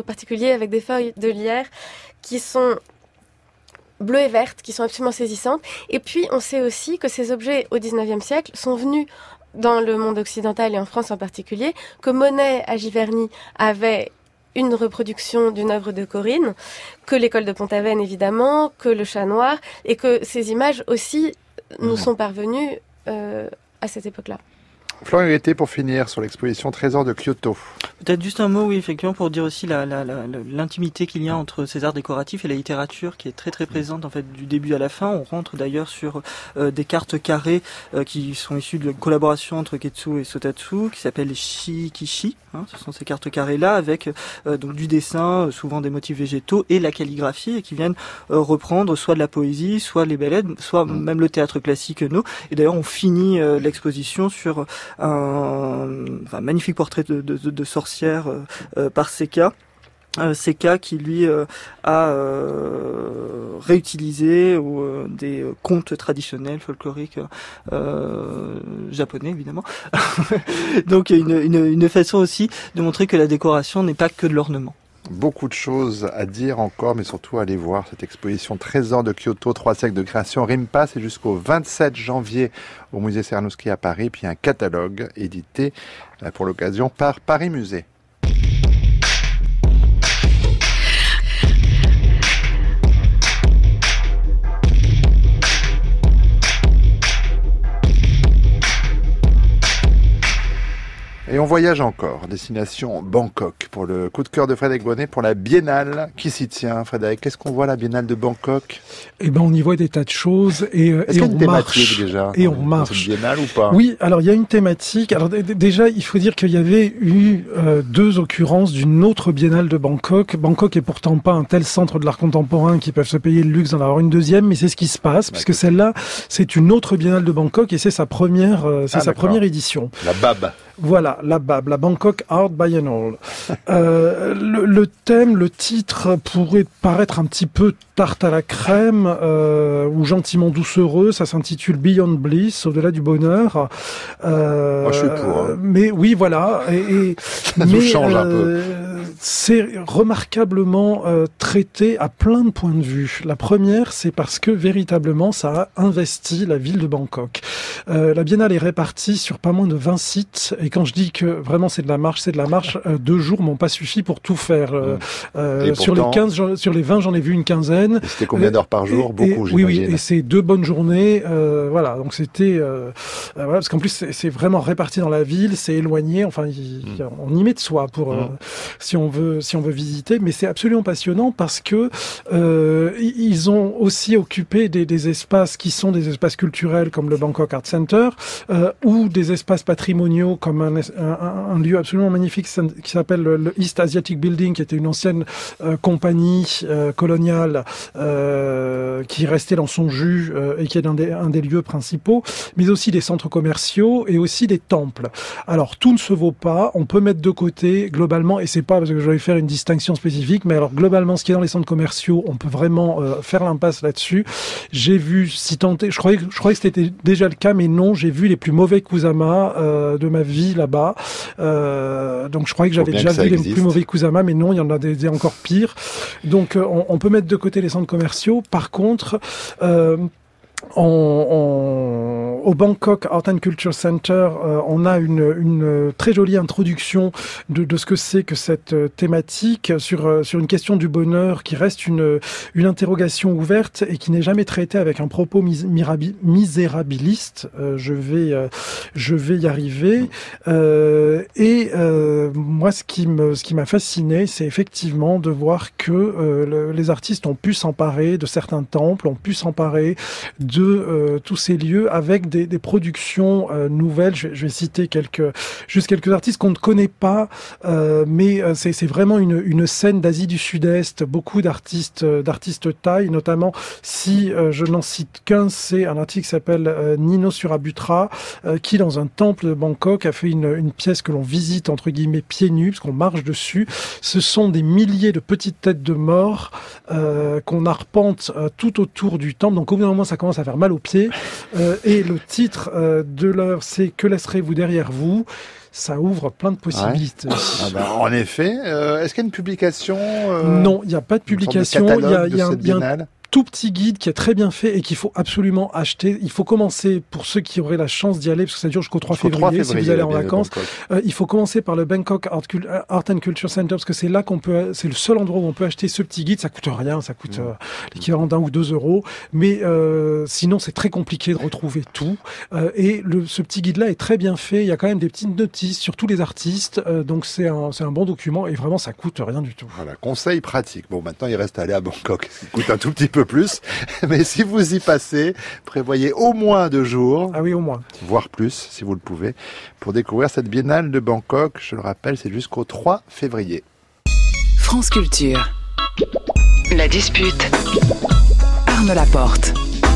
qui sont bleues et vertes, qui sont absolument saisissantes. Et puis on sait aussi que ces objets au XIXe siècle sont venus dans le monde occidental et en France en particulier, que Monet à Giverny avait une reproduction d'une œuvre de Corinne, que l'école de Pont-Aven évidemment, que le Chat Noir, et que ces images aussi nous sont parvenues à cette époque-là. Florian Huettet, pour finir sur l'exposition Trésor de Kyoto. Peut-être juste un mot, oui, effectivement, pour dire aussi l'intimité qu'il y a entre ces arts décoratifs et la littérature, qui est très très présente en fait du début à la fin. On rentre d'ailleurs sur des cartes carrées qui sont issues de collaboration entre Ketsu et Sotatsu, qui s'appellent les Shikishi. Ce sont ces cartes carrées-là avec donc du dessin, souvent des motifs végétaux, et la calligraphie, et qui viennent reprendre soit de la poésie, soit les ballets, soit même le théâtre classique no. Et d'ailleurs, on finit l'exposition sur un magnifique portrait de sorcière par Seika. Seika qui lui a réutilisé des contes traditionnels folkloriques japonais évidemment. Donc une façon aussi de montrer que la décoration n'est pas que de l'ornement. Beaucoup de choses à dire encore, mais surtout aller voir cette exposition Trésor de Kyoto, 3 siècles de création. RIMPA, c'est jusqu'au 27 janvier au musée Cernuschi à Paris, puis un catalogue édité pour l'occasion par Paris Musée. Et on voyage encore, destination Bangkok, pour le coup de cœur de Frédéric Bonnet, pour la Biennale qui s'y tient. Frédéric, qu'est-ce qu'on voit à la Biennale de Bangkok ? On y voit des tas de choses et Est-ce qu'il y a une thématique déjà et on marche. Dans cette Biennale ou pas ? Oui, alors il y a une thématique. Alors déjà, il faut dire qu'il y avait eu 2 occurrences d'une autre Biennale de Bangkok. Bangkok est pourtant pas un tel centre de l'art contemporain qui peuvent se payer le luxe d'en avoir une deuxième, mais c'est ce qui se passe, puisque celle-là, c'est une autre Biennale de Bangkok et c'est sa première édition. La BAB. Voilà, la BAB, la Bangkok Art Biennale. Le thème, le titre pourrait paraître un petit peu tarte à la crème ou gentiment doucereux. Ça s'intitule Beyond Bliss, au-delà du bonheur. Moi, je suis pour. Mais oui, voilà. Ça nous change un peu. C'est remarquablement traité à plein de points de vue. La première, c'est parce que véritablement, ça a investi la ville de Bangkok. La Biennale est répartie sur pas moins de 20 sites. Et quand je dis que vraiment c'est de la marche, 2 jours m'ont pas suffi pour tout faire. Sur les 20, j'en ai vu une quinzaine. Et c'était combien d'heures par jour ? Beaucoup, oui, j'imagine. et c'est 2 bonnes journées. Voilà, donc c'était... voilà, parce qu'en plus, c'est vraiment réparti dans la ville, c'est éloigné. Enfin, on y met de soi pour... si on veut visiter, mais c'est absolument passionnant parce que ils ont aussi occupé des espaces qui sont des espaces culturels comme le Bangkok Art Center ou des espaces patrimoniaux comme un lieu absolument magnifique qui s'appelle le East Asiatic Building, qui était une ancienne compagnie coloniale qui restait dans son jus et qui est un des lieux principaux, mais aussi des centres commerciaux et aussi des temples. Alors tout ne se vaut pas, on peut mettre de côté globalement, et c'est pas parce que je vais faire une distinction spécifique, mais alors globalement ce qui est dans les centres commerciaux, on peut vraiment faire l'impasse là-dessus. J'ai vu, si tenté, je croyais que c'était déjà le cas, mais non, j'ai vu les plus mauvais kusama de ma vie là-bas. Donc je croyais que j'avais déjà vu les plus mauvais kusama, mais non, il y en a des encore pires. Donc on peut mettre de côté les centres commerciaux. Par contre, au Bangkok Art and Culture Center, on a une très jolie introduction de ce que c'est que cette thématique sur une question du bonheur qui reste une interrogation ouverte et qui n'est jamais traitée avec un propos misérabiliste. Je vais y arriver. Moi, ce qui m'a fasciné, c'est effectivement de voir que les artistes ont pu s'emparer de certains temples, ont pu s'emparer de tous ces lieux avec des productions nouvelles. Je vais citer quelques artistes qu'on ne connaît pas, mais c'est vraiment une scène d'Asie du Sud-Est. Beaucoup d'artistes thaï, notamment si je n'en cite qu'un, c'est un artiste qui s'appelle Nino Surabutra, qui dans un temple de Bangkok a fait une pièce que l'on visite entre guillemets pieds nus, parce qu'on marche dessus. Ce sont des milliers de petites têtes de morts qu'on arpente tout autour du temple. Donc au bout d'un moment, ça commence à faire mal aux pieds. Et le titre de l'œuvre, c'est « Que laisserez-vous derrière vous ?» Ça ouvre plein de possibilités. Ouais. En effet. Est-ce qu'il y a une publication Non, il n'y a pas de publication. Il y a un tout petit guide qui est très bien fait et qu'il faut absolument acheter. Il faut commencer, pour ceux qui auraient la chance d'y aller, parce que ça dure jusqu'au 3 février, si vous allez en vacances, il faut commencer par le Bangkok Art and Culture Center, parce que c'est là c'est le seul endroit où on peut acheter ce petit guide. Ça coûte rien, ça coûte l'équivalent d'1 ou 2 euros, mais sinon c'est très compliqué de retrouver tout. Ce petit guide-là est très bien fait. Il y a quand même des petites notices sur tous les artistes, donc c'est un bon document et vraiment ça coûte rien du tout. Voilà, conseil pratique. Bon, maintenant il reste à aller à Bangkok, ce qui coûte un tout petit peu plus, mais si vous y passez, prévoyez au moins 2 jours. Ah oui, au moins. Voire plus, si vous le pouvez, pour découvrir cette biennale de Bangkok. Je le rappelle, c'est jusqu'au 3 février. France Culture. La dispute. Arnaud Laporte.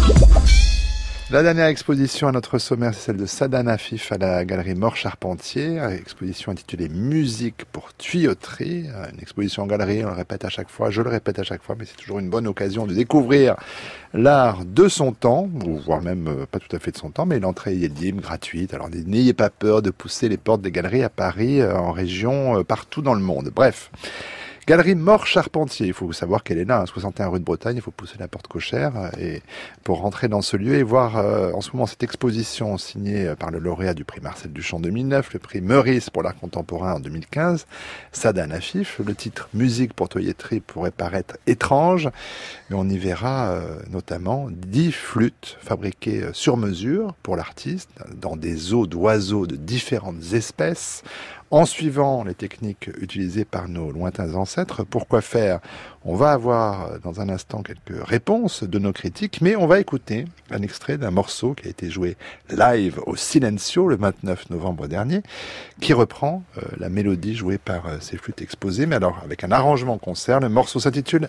La dernière exposition à notre sommaire, c'est celle de Sadan Afif à la galerie Mort-Charpentier, exposition intitulée Musique pour tuyauterie, une exposition en galerie, je le répète à chaque fois, mais c'est toujours une bonne occasion de découvrir l'art de son temps, ou voire même pas tout à fait de son temps, mais l'entrée est libre, gratuite, alors n'ayez pas peur de pousser les portes des galeries à Paris, en région, partout dans le monde. Bref. Galerie Mort-Charpentier, il faut savoir qu'elle est là, 61 rue de Bretagne, il faut pousser la porte cochère et pour rentrer dans ce lieu et voir en ce moment cette exposition signée par le lauréat du prix Marcel Duchamp 2009, le prix Meurice pour l'art contemporain en 2015, Sadan Afif. Le titre Musique pour tuyauterie pourrait paraître étrange, mais on y verra notamment 10 flûtes fabriquées sur mesure pour l'artiste dans des os d'oiseaux de différentes espèces, en suivant les techniques utilisées par nos lointains ancêtres. Pourquoi faire ? On va avoir dans un instant quelques réponses de nos critiques, mais on va écouter un extrait d'un morceau qui a été joué live au Silencio le 29 novembre dernier, qui reprend la mélodie jouée par ces flûtes exposées, mais alors avec un arrangement concert. Le morceau s'intitule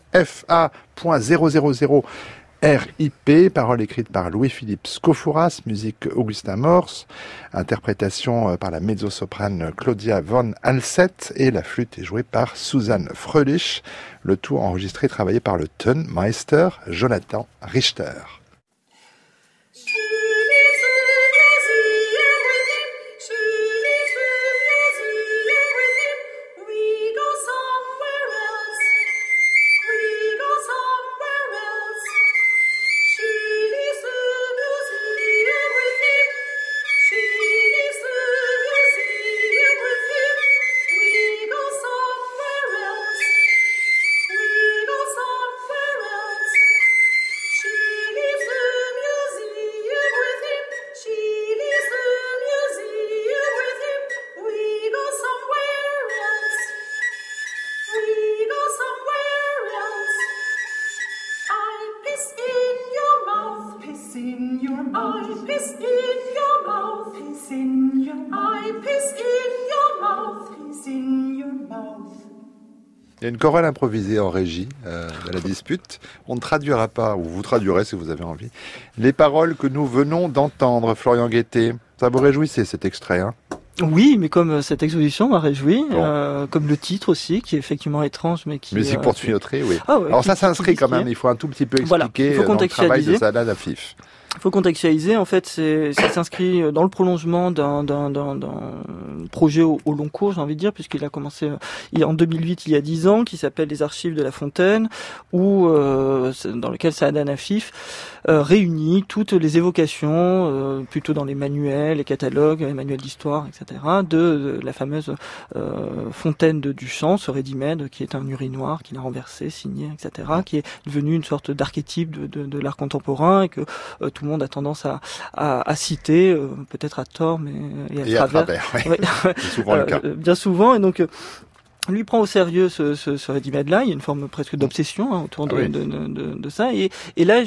FA.000 RIP, paroles écrites par Louis-Philippe Skofouras, musique Augustin Morse, interprétation par la mezzo-soprane Claudia von Alset et la flûte est jouée par Suzanne Fröhlich, le tout enregistré et travaillé par le Tonmeister Jonathan Richter. She Il y a une chorale improvisée en régie de la dispute. On ne traduira pas, ou vous traduirez si vous avez envie, les paroles que nous venons d'entendre. Florian Guettet, ça vous réjouissait cet extrait, hein? Oui, mais comme cette exposition m'a réjoui, comme le titre aussi, qui est effectivement étrange, mais qui... Musique pour tuyauterie, oui. Ah ouais, alors ça s'inscrit quand même, il faut un tout petit peu expliquer il faut dans le travail de Saada Nafif. Il faut contextualiser, en fait, ça s'inscrit dans le prolongement d'un projet au long cours, j'ai envie de dire, puisqu'il a commencé en 2008, il y a 10 ans, qui s'appelle Les Archives de la Fontaine, dans lequel Saada Nafif réunit toutes les évocations, plutôt dans les manuels, les catalogues, les manuels d'histoire, etc., de la fameuse fontaine de Duchamp, ce ready-made, qui est un urinoir qu'il a renversé, signé, etc., qui est devenu une sorte d'archétype de l'art contemporain, et que tout le monde a tendance à citer, peut-être à tort, mais et à travers. Ouais. C'est souvent le cas. Bien souvent, et donc lui prend au sérieux ce ready-made-là. Il y a une forme presque d'obsession autour de ça, et là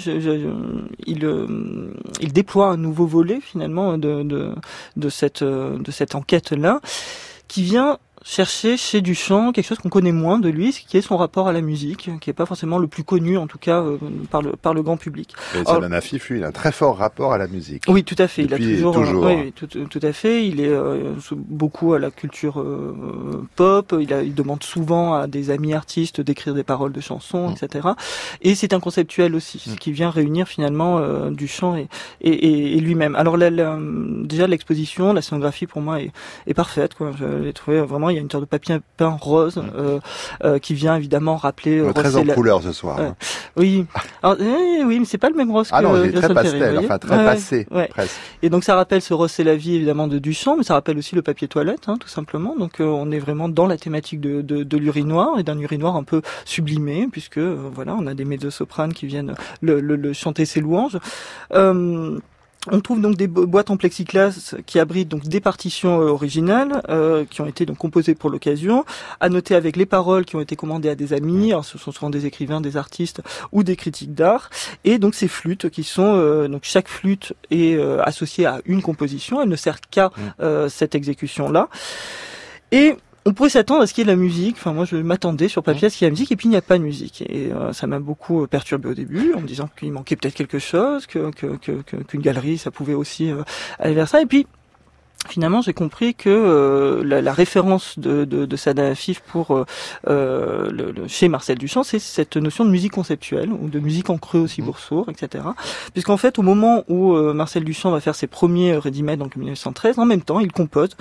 il déploie un nouveau volet finalement de cette enquête-là, qui vient chercher chez Duchamp quelque chose qu'on connaît moins de lui, qui est son rapport à la musique, qui est pas forcément le plus connu, en tout cas par le grand public. Et Saada Nafif, lui, il a un très fort rapport à la musique. Oui, tout à fait. Depuis il a toujours. Oui, tout à fait. Il est beaucoup à la culture pop. Il demande souvent à des amis artistes d'écrire des paroles de chansons, etc. Et c'est un conceptuel aussi, ce qui vient réunir finalement Duchamp et lui-même. Alors déjà l'exposition, la scénographie pour moi est parfaite, quoi. Je l'ai trouvé vraiment. Il y a une sorte de papier peint rose qui vient évidemment rappeler. Très en couleur ce soir. Oui. Alors, oui, mais c'est pas le même rose. Ah non, c'est très pastel, enfin très passé, presque. Et donc ça rappelle ce Rose c'est la vie évidemment de Duchamp, mais ça rappelle aussi le papier toilette, tout simplement. Donc on est vraiment dans la thématique de l'urinoir, et d'un urinoir un peu sublimé, puisque voilà, on a des mezzo-sopranes qui viennent le chanter ses louanges. On trouve donc des boîtes en plexiglas qui abritent donc des partitions originales qui ont été donc composées pour l'occasion, à noter avec les paroles qui ont été commandées à des amis. Alors, ce sont souvent des écrivains, des artistes ou des critiques d'art, et donc ces flûtes qui sont donc chaque flûte est associée à une composition. Elle ne sert qu'à cette exécution-là, et on pourrait s'attendre à ce qu'il y ait de la musique. Enfin, moi, je m'attendais sur papier à ce qu'il y ait de la musique, et puis il n'y a pas de musique. Et ça m'a beaucoup perturbé au début, en me disant qu'il manquait peut-être quelque chose, qu'une galerie, ça pouvait aussi aller vers ça. Et puis, finalement, j'ai compris que la référence de Saada Nafif pour chez Marcel Duchamp, c'est cette notion de musique conceptuelle, ou de musique en creux aussi boursour, etc. Puisqu'en fait, au moment où Marcel Duchamp va faire ses premiers ready-made, donc en 1913, en même temps, il compose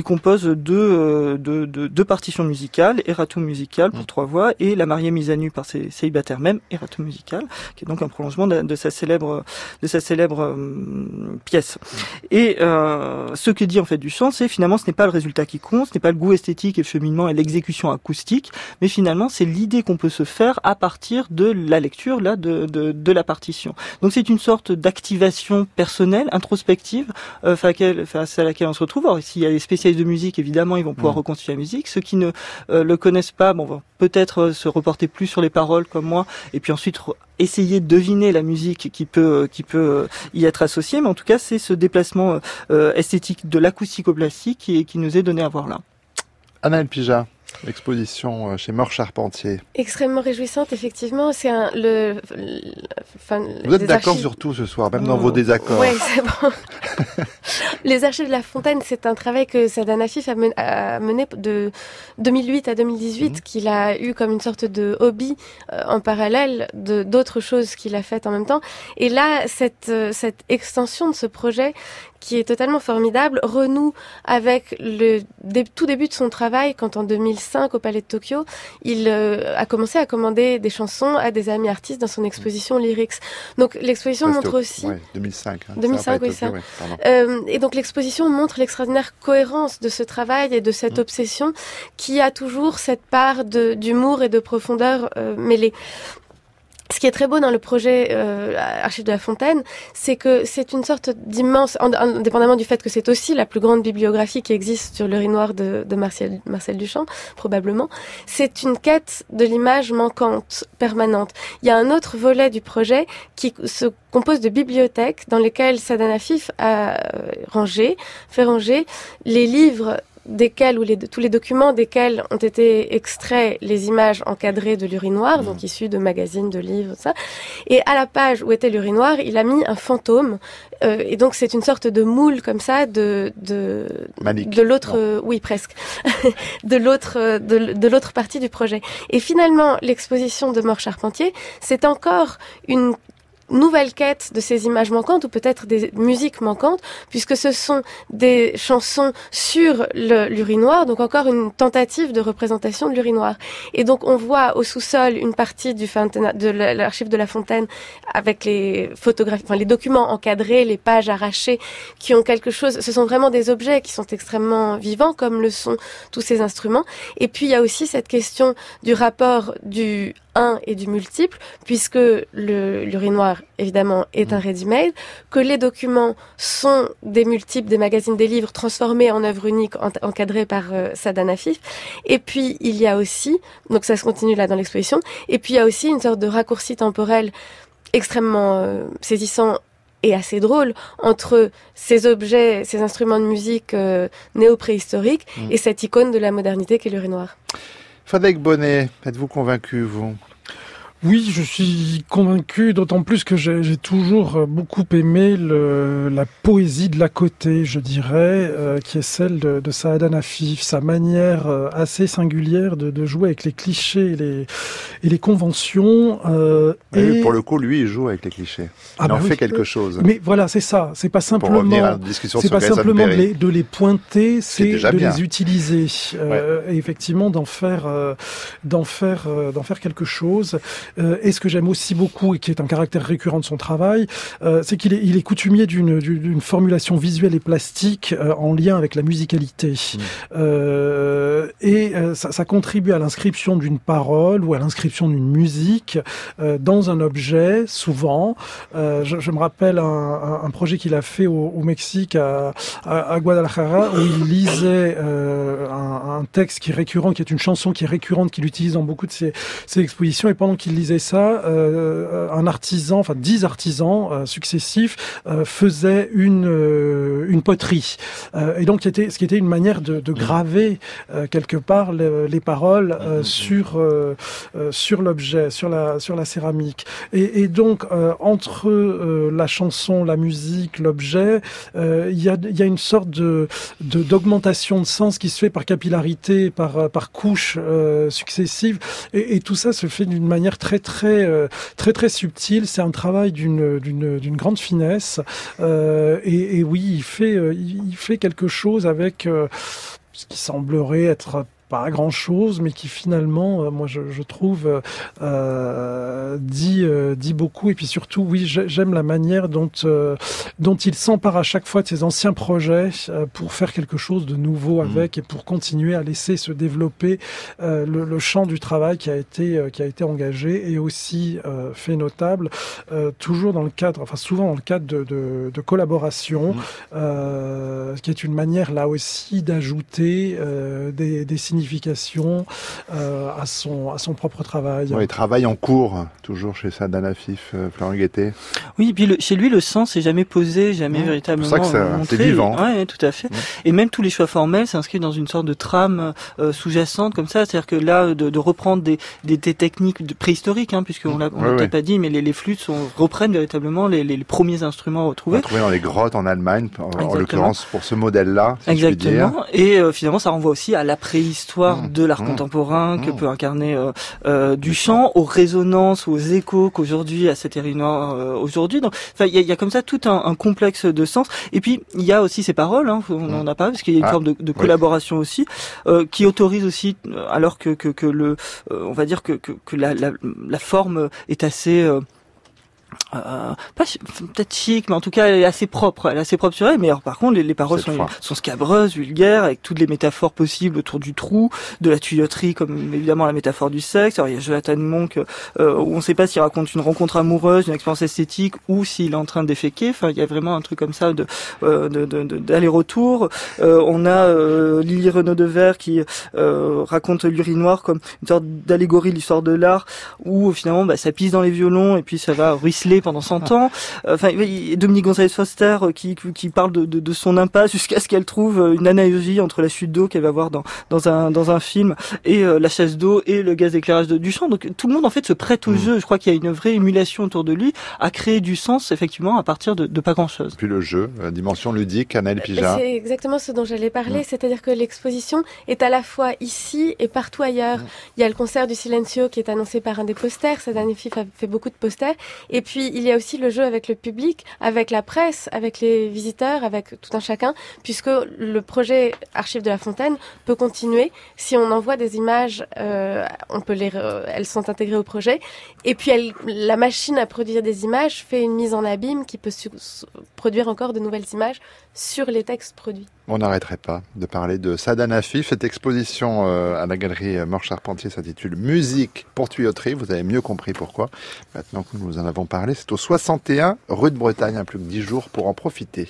deux partitions musicales, Erratum musical pour 3 voix, et La mariée mise à nu par ses célibataires même, Erratum musical, qui est donc un prolongement de sa célèbre pièce. Et ce que dit en fait Duchamp, c'est finalement ce n'est pas le résultat qui compte, ce n'est pas le goût esthétique et le cheminement et l'exécution acoustique, mais finalement c'est l'idée qu'on peut se faire à partir de la lecture là de la partition. Donc c'est une sorte d'activation personnelle, introspective, face à laquelle on se retrouve. Alors s'il y a des spécialistes de musique, évidemment ils vont pouvoir reconstituer la musique. Ceux qui ne le connaissent pas, vont peut-être se reporter plus sur les paroles comme moi, et puis ensuite essayer de deviner la musique qui peut y être associée, mais en tout cas c'est ce déplacement esthétique de l'acousticoplastie qui nous est donné à voir là. Anaëlle Pijat, exposition chez Mort Charpentier. Extrêmement réjouissante, effectivement. C'est vous êtes d'accord sur tout ce soir, même dans vos désaccords. Oui, c'est bon. Les Archives de la Fontaine, c'est un travail que Saada Nafif a mené de 2008 à 2018, qu'il a eu comme une sorte de hobby en parallèle d'autres choses qu'il a faites en même temps. Et là, cette extension de ce projet, qui est totalement formidable, renoue avec tout début de son travail, quand en 2005, au Palais de Tokyo, il a commencé à commander des chansons à des amis artistes dans son exposition Lyrics. Donc l'exposition montre aussi... Ouais, 2005. 2005, oui, ça. Et donc l'exposition montre l'extraordinaire cohérence de ce travail et de cette obsession qui a toujours cette part d'humour et de profondeur mêlée. Ce qui est très beau dans le projet Archives de la Fontaine, c'est que c'est une sorte d'immense, indépendamment du fait que c'est aussi la plus grande bibliographie qui existe sur l'urinoir de Marcel Duchamp, probablement, c'est une quête de l'image manquante, permanente. Il y a un autre volet du projet qui se compose de bibliothèques dans lesquelles Saadane Afif a fait ranger les livres desquels, ou tous les documents desquels ont été extraits les images encadrées de l'urinoir, donc issues de magazines, de livres, ça. Et à la page où était l'urinoir, il a mis un fantôme, et donc c'est une sorte de moule comme ça de l'autre, oui presque, de l'autre partie du projet. Et finalement, l'exposition de Maure Charpentier, c'est encore une nouvelle quête de ces images manquantes, ou peut-être des musiques manquantes, puisque ce sont des chansons sur l'urinoir, donc encore une tentative de représentation de l'urinoir. Et donc on voit au sous-sol une partie de l'archive de la Fontaine avec les photographies, enfin les documents encadrés, les pages arrachées, qui ont quelque chose, ce sont vraiment des objets qui sont extrêmement vivants, comme le sont tous ces instruments. Et puis il y a aussi cette question du rapport du 1 et du multiple, puisque l'urinoir, évidemment, est un ready-made, que les documents sont des multiples, des magazines, des livres transformés en œuvres uniques, encadrés par Saadane Afif. Et puis, il y a aussi, donc ça se continue là dans l'exposition, et puis il y a aussi une sorte de raccourci temporel extrêmement saisissant et assez drôle entre ces objets, ces instruments de musique néo-préhistoriques et cette icône de la modernité qu'est l'urinoir. Frédéric Bonnet, êtes-vous convaincu, vous ? Oui, je suis convaincu, d'autant plus que j'ai toujours beaucoup aimé la poésie de l'à côté, je dirais, qui est celle de Saadane Afif, sa manière assez singulière de jouer avec les clichés et les conventions. Oui, pour le coup, lui, il joue avec les clichés. Il en fait quelque chose. Mais voilà, c'est ça. C'est pas simplement, pour revenir à la discussion sur Grayson Perry, de les pointer, c'est de les utiliser. Et effectivement, d'en faire quelque chose. Et ce que j'aime aussi beaucoup, et qui est un caractère récurrent de son travail, c'est qu'il est coutumier d'une formulation visuelle et plastique en lien avec la musicalité. Ça contribue à l'inscription d'une parole ou à l'inscription d'une musique dans un objet, souvent. Je me rappelle un projet qu'il a fait au Mexique, à Guadalajara, où il lisait un texte qui est récurrent, qui est une chanson qui est récurrente, qu'il utilise dans beaucoup de ses expositions, et pendant qu'il lisait ça, un artisan, enfin 10 artisans successifs faisaient une poterie. Et donc ce qui était une manière de graver quelque part les paroles sur l'objet, sur la céramique. Et donc entre la chanson, la musique, l'objet, il y a une sorte d'augmentation de sens qui se fait par capillarité, par couches successives, et tout ça se fait d'une manière très subtil. C'est un travail d'une grande finesse, et oui, il fait quelque chose avec ce qui semblerait être pas grand chose, mais qui finalement, moi je trouve dit beaucoup. Et puis surtout, oui, j'aime la manière dont il s'empare à chaque fois de ses anciens projets pour faire quelque chose de nouveau avec, et pour continuer à laisser se développer le champ du travail qui a été engagé, et aussi fait notable, toujours dans le cadre, enfin souvent dans le cadre de collaboration, qui est une manière là aussi d'ajouter des signification à son propre travail. Oui, travail en cours, toujours chez Saadane Afif, Florent Guettet. Oui, et puis chez lui, le sens n'est jamais posé, jamais véritablement montré. C'est pour ça que c'est vivant. Oui, tout à fait. Et même tous les choix formels s'inscrivent dans une sorte de trame sous-jacente comme ça, c'est-à-dire que là, de reprendre des techniques préhistoriques, puisqu'on l'a peut-être pas dit, mais les flûtes reprennent véritablement les premiers instruments retrouvés. Retrouvés dans les grottes en Allemagne, en l'occurrence pour ce modèle-là. Si exactement. Et finalement, ça renvoie aussi à la préhistoire de l'art contemporain que peut incarner Duchamp, aux résonances, aux échos qu'aujourd'hui a cet urinoir aujourd'hui. Donc, enfin, il y a comme ça tout un complexe de sens. Et puis il y a aussi ces paroles, on n'en a pas, parce qu'il y a une forme de collaboration aussi, qui autorise aussi, alors que on va dire que la forme est assez peut-être chic, mais en tout cas elle est assez propre sur elle. Mais alors, par contre les paroles sont scabreuses, vulgaires, avec toutes les métaphores possibles autour du trou, de la tuyauterie, comme évidemment la métaphore du sexe. Alors il y a Jonathan Monk où on ne sait pas s'il raconte une rencontre amoureuse, une expérience esthétique, ou s'il est en train de déféquer. Enfin il y a vraiment un truc comme ça d'aller-retour. On a Lily Renaud de Vert qui raconte l'urinoir comme une sorte d'allégorie de l'histoire de l'art, où finalement ça pisse dans les violons et puis ça va ruisseler pendant 100 ans. Enfin, Dominique Gonzalez Foster qui parle de son impasse jusqu'à ce qu'elle trouve une analogie entre la chute d'eau qu'elle va voir dans un film et la chasse d'eau et le gaz d'éclairage du champ. Donc tout le monde en fait se prête au jeu. Je crois qu'il y a une vraie émulation autour de lui à créer du sens effectivement à partir de pas grand chose. Puis le jeu, la dimension ludique, Anaëlle Pijat. C'est exactement ce dont j'allais parler, c'est-à-dire que l'exposition est à la fois ici et partout ailleurs. Il y a le concert du Silencio qui est annoncé par un des posters. Cette année FIF a fait beaucoup de posters. Et puis il y a aussi le jeu avec le public, avec la presse, avec les visiteurs, avec tout un chacun, puisque le projet Archives de la Fontaine peut continuer. Si on envoie des images, elles sont intégrées au projet. Et puis la machine à produire des images fait une mise en abîme qui peut produire encore de nouvelles images sur les textes produits. On n'arrêterait pas de parler de Sadana Fif. Cette exposition à la galerie Mort-Charpentier s'intitule Musique pour tuyauterie. Vous avez mieux compris pourquoi. Maintenant que nous en avons parlé, c'est au 61 rue de Bretagne, plus que 10 jours pour en profiter.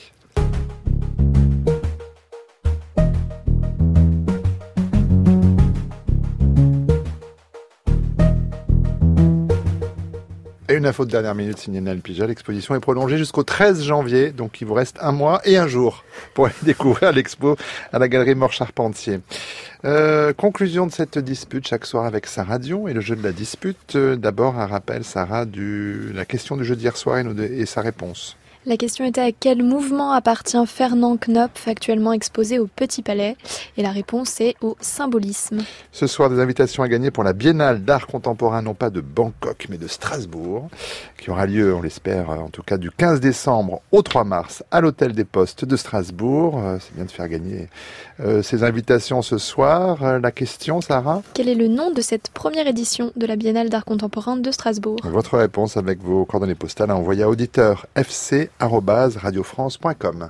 Et une info de dernière minute signée Anaëlle Pijat. L'exposition est prolongée jusqu'au 13 janvier, donc il vous reste 1 mois et 1 jour pour aller découvrir l'expo à la galerie Mort-Charpentier. Conclusion de cette dispute chaque soir avec Sarah Dion et le jeu de la dispute. D'abord un rappel, Sarah, la question du jeu d'hier soir et sa réponse. La question était à quel mouvement appartient Fernand Knopf, actuellement exposé au Petit Palais ? Et la réponse est au symbolisme. Ce soir, des invitations à gagner pour la Biennale d'art contemporain, non pas de Bangkok, mais de Strasbourg, qui aura lieu, on l'espère, en tout cas du 15 décembre au 3 mars, à l'Hôtel des Postes de Strasbourg. C'est bien de faire gagner ces invitations ce soir. La question, Sarah ? Quel est le nom de cette première édition de la Biennale d'art contemporain de Strasbourg ? Votre réponse avec vos coordonnées postales à envoyer à auditeur fc@radiofrance.com.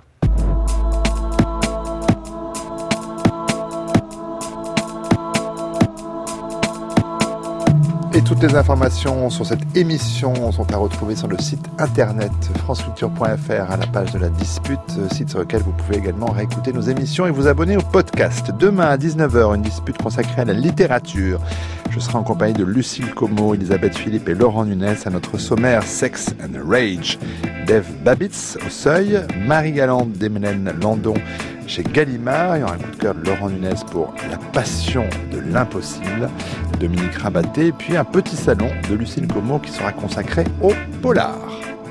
Et toutes les informations sur cette émission sont à retrouver sur le site internet franceculture.fr à la page de la dispute, site sur lequel vous pouvez également réécouter nos émissions et vous abonner au podcast. Demain à 19h, une dispute consacrée à la littérature. Je serai en compagnie de Lucille Como, Elisabeth Philippe et Laurent Nunez à notre sommaire Sex and Rage. Dave Babitz au Seuil, Marie Galante d'Emélène Landon chez Gallimard. Il y aura un coup de cœur de Laurent Nunez pour La Passion de l'impossible, Dominique Rabaté, et puis un petit salon de Lucille Como qui sera consacré au polar.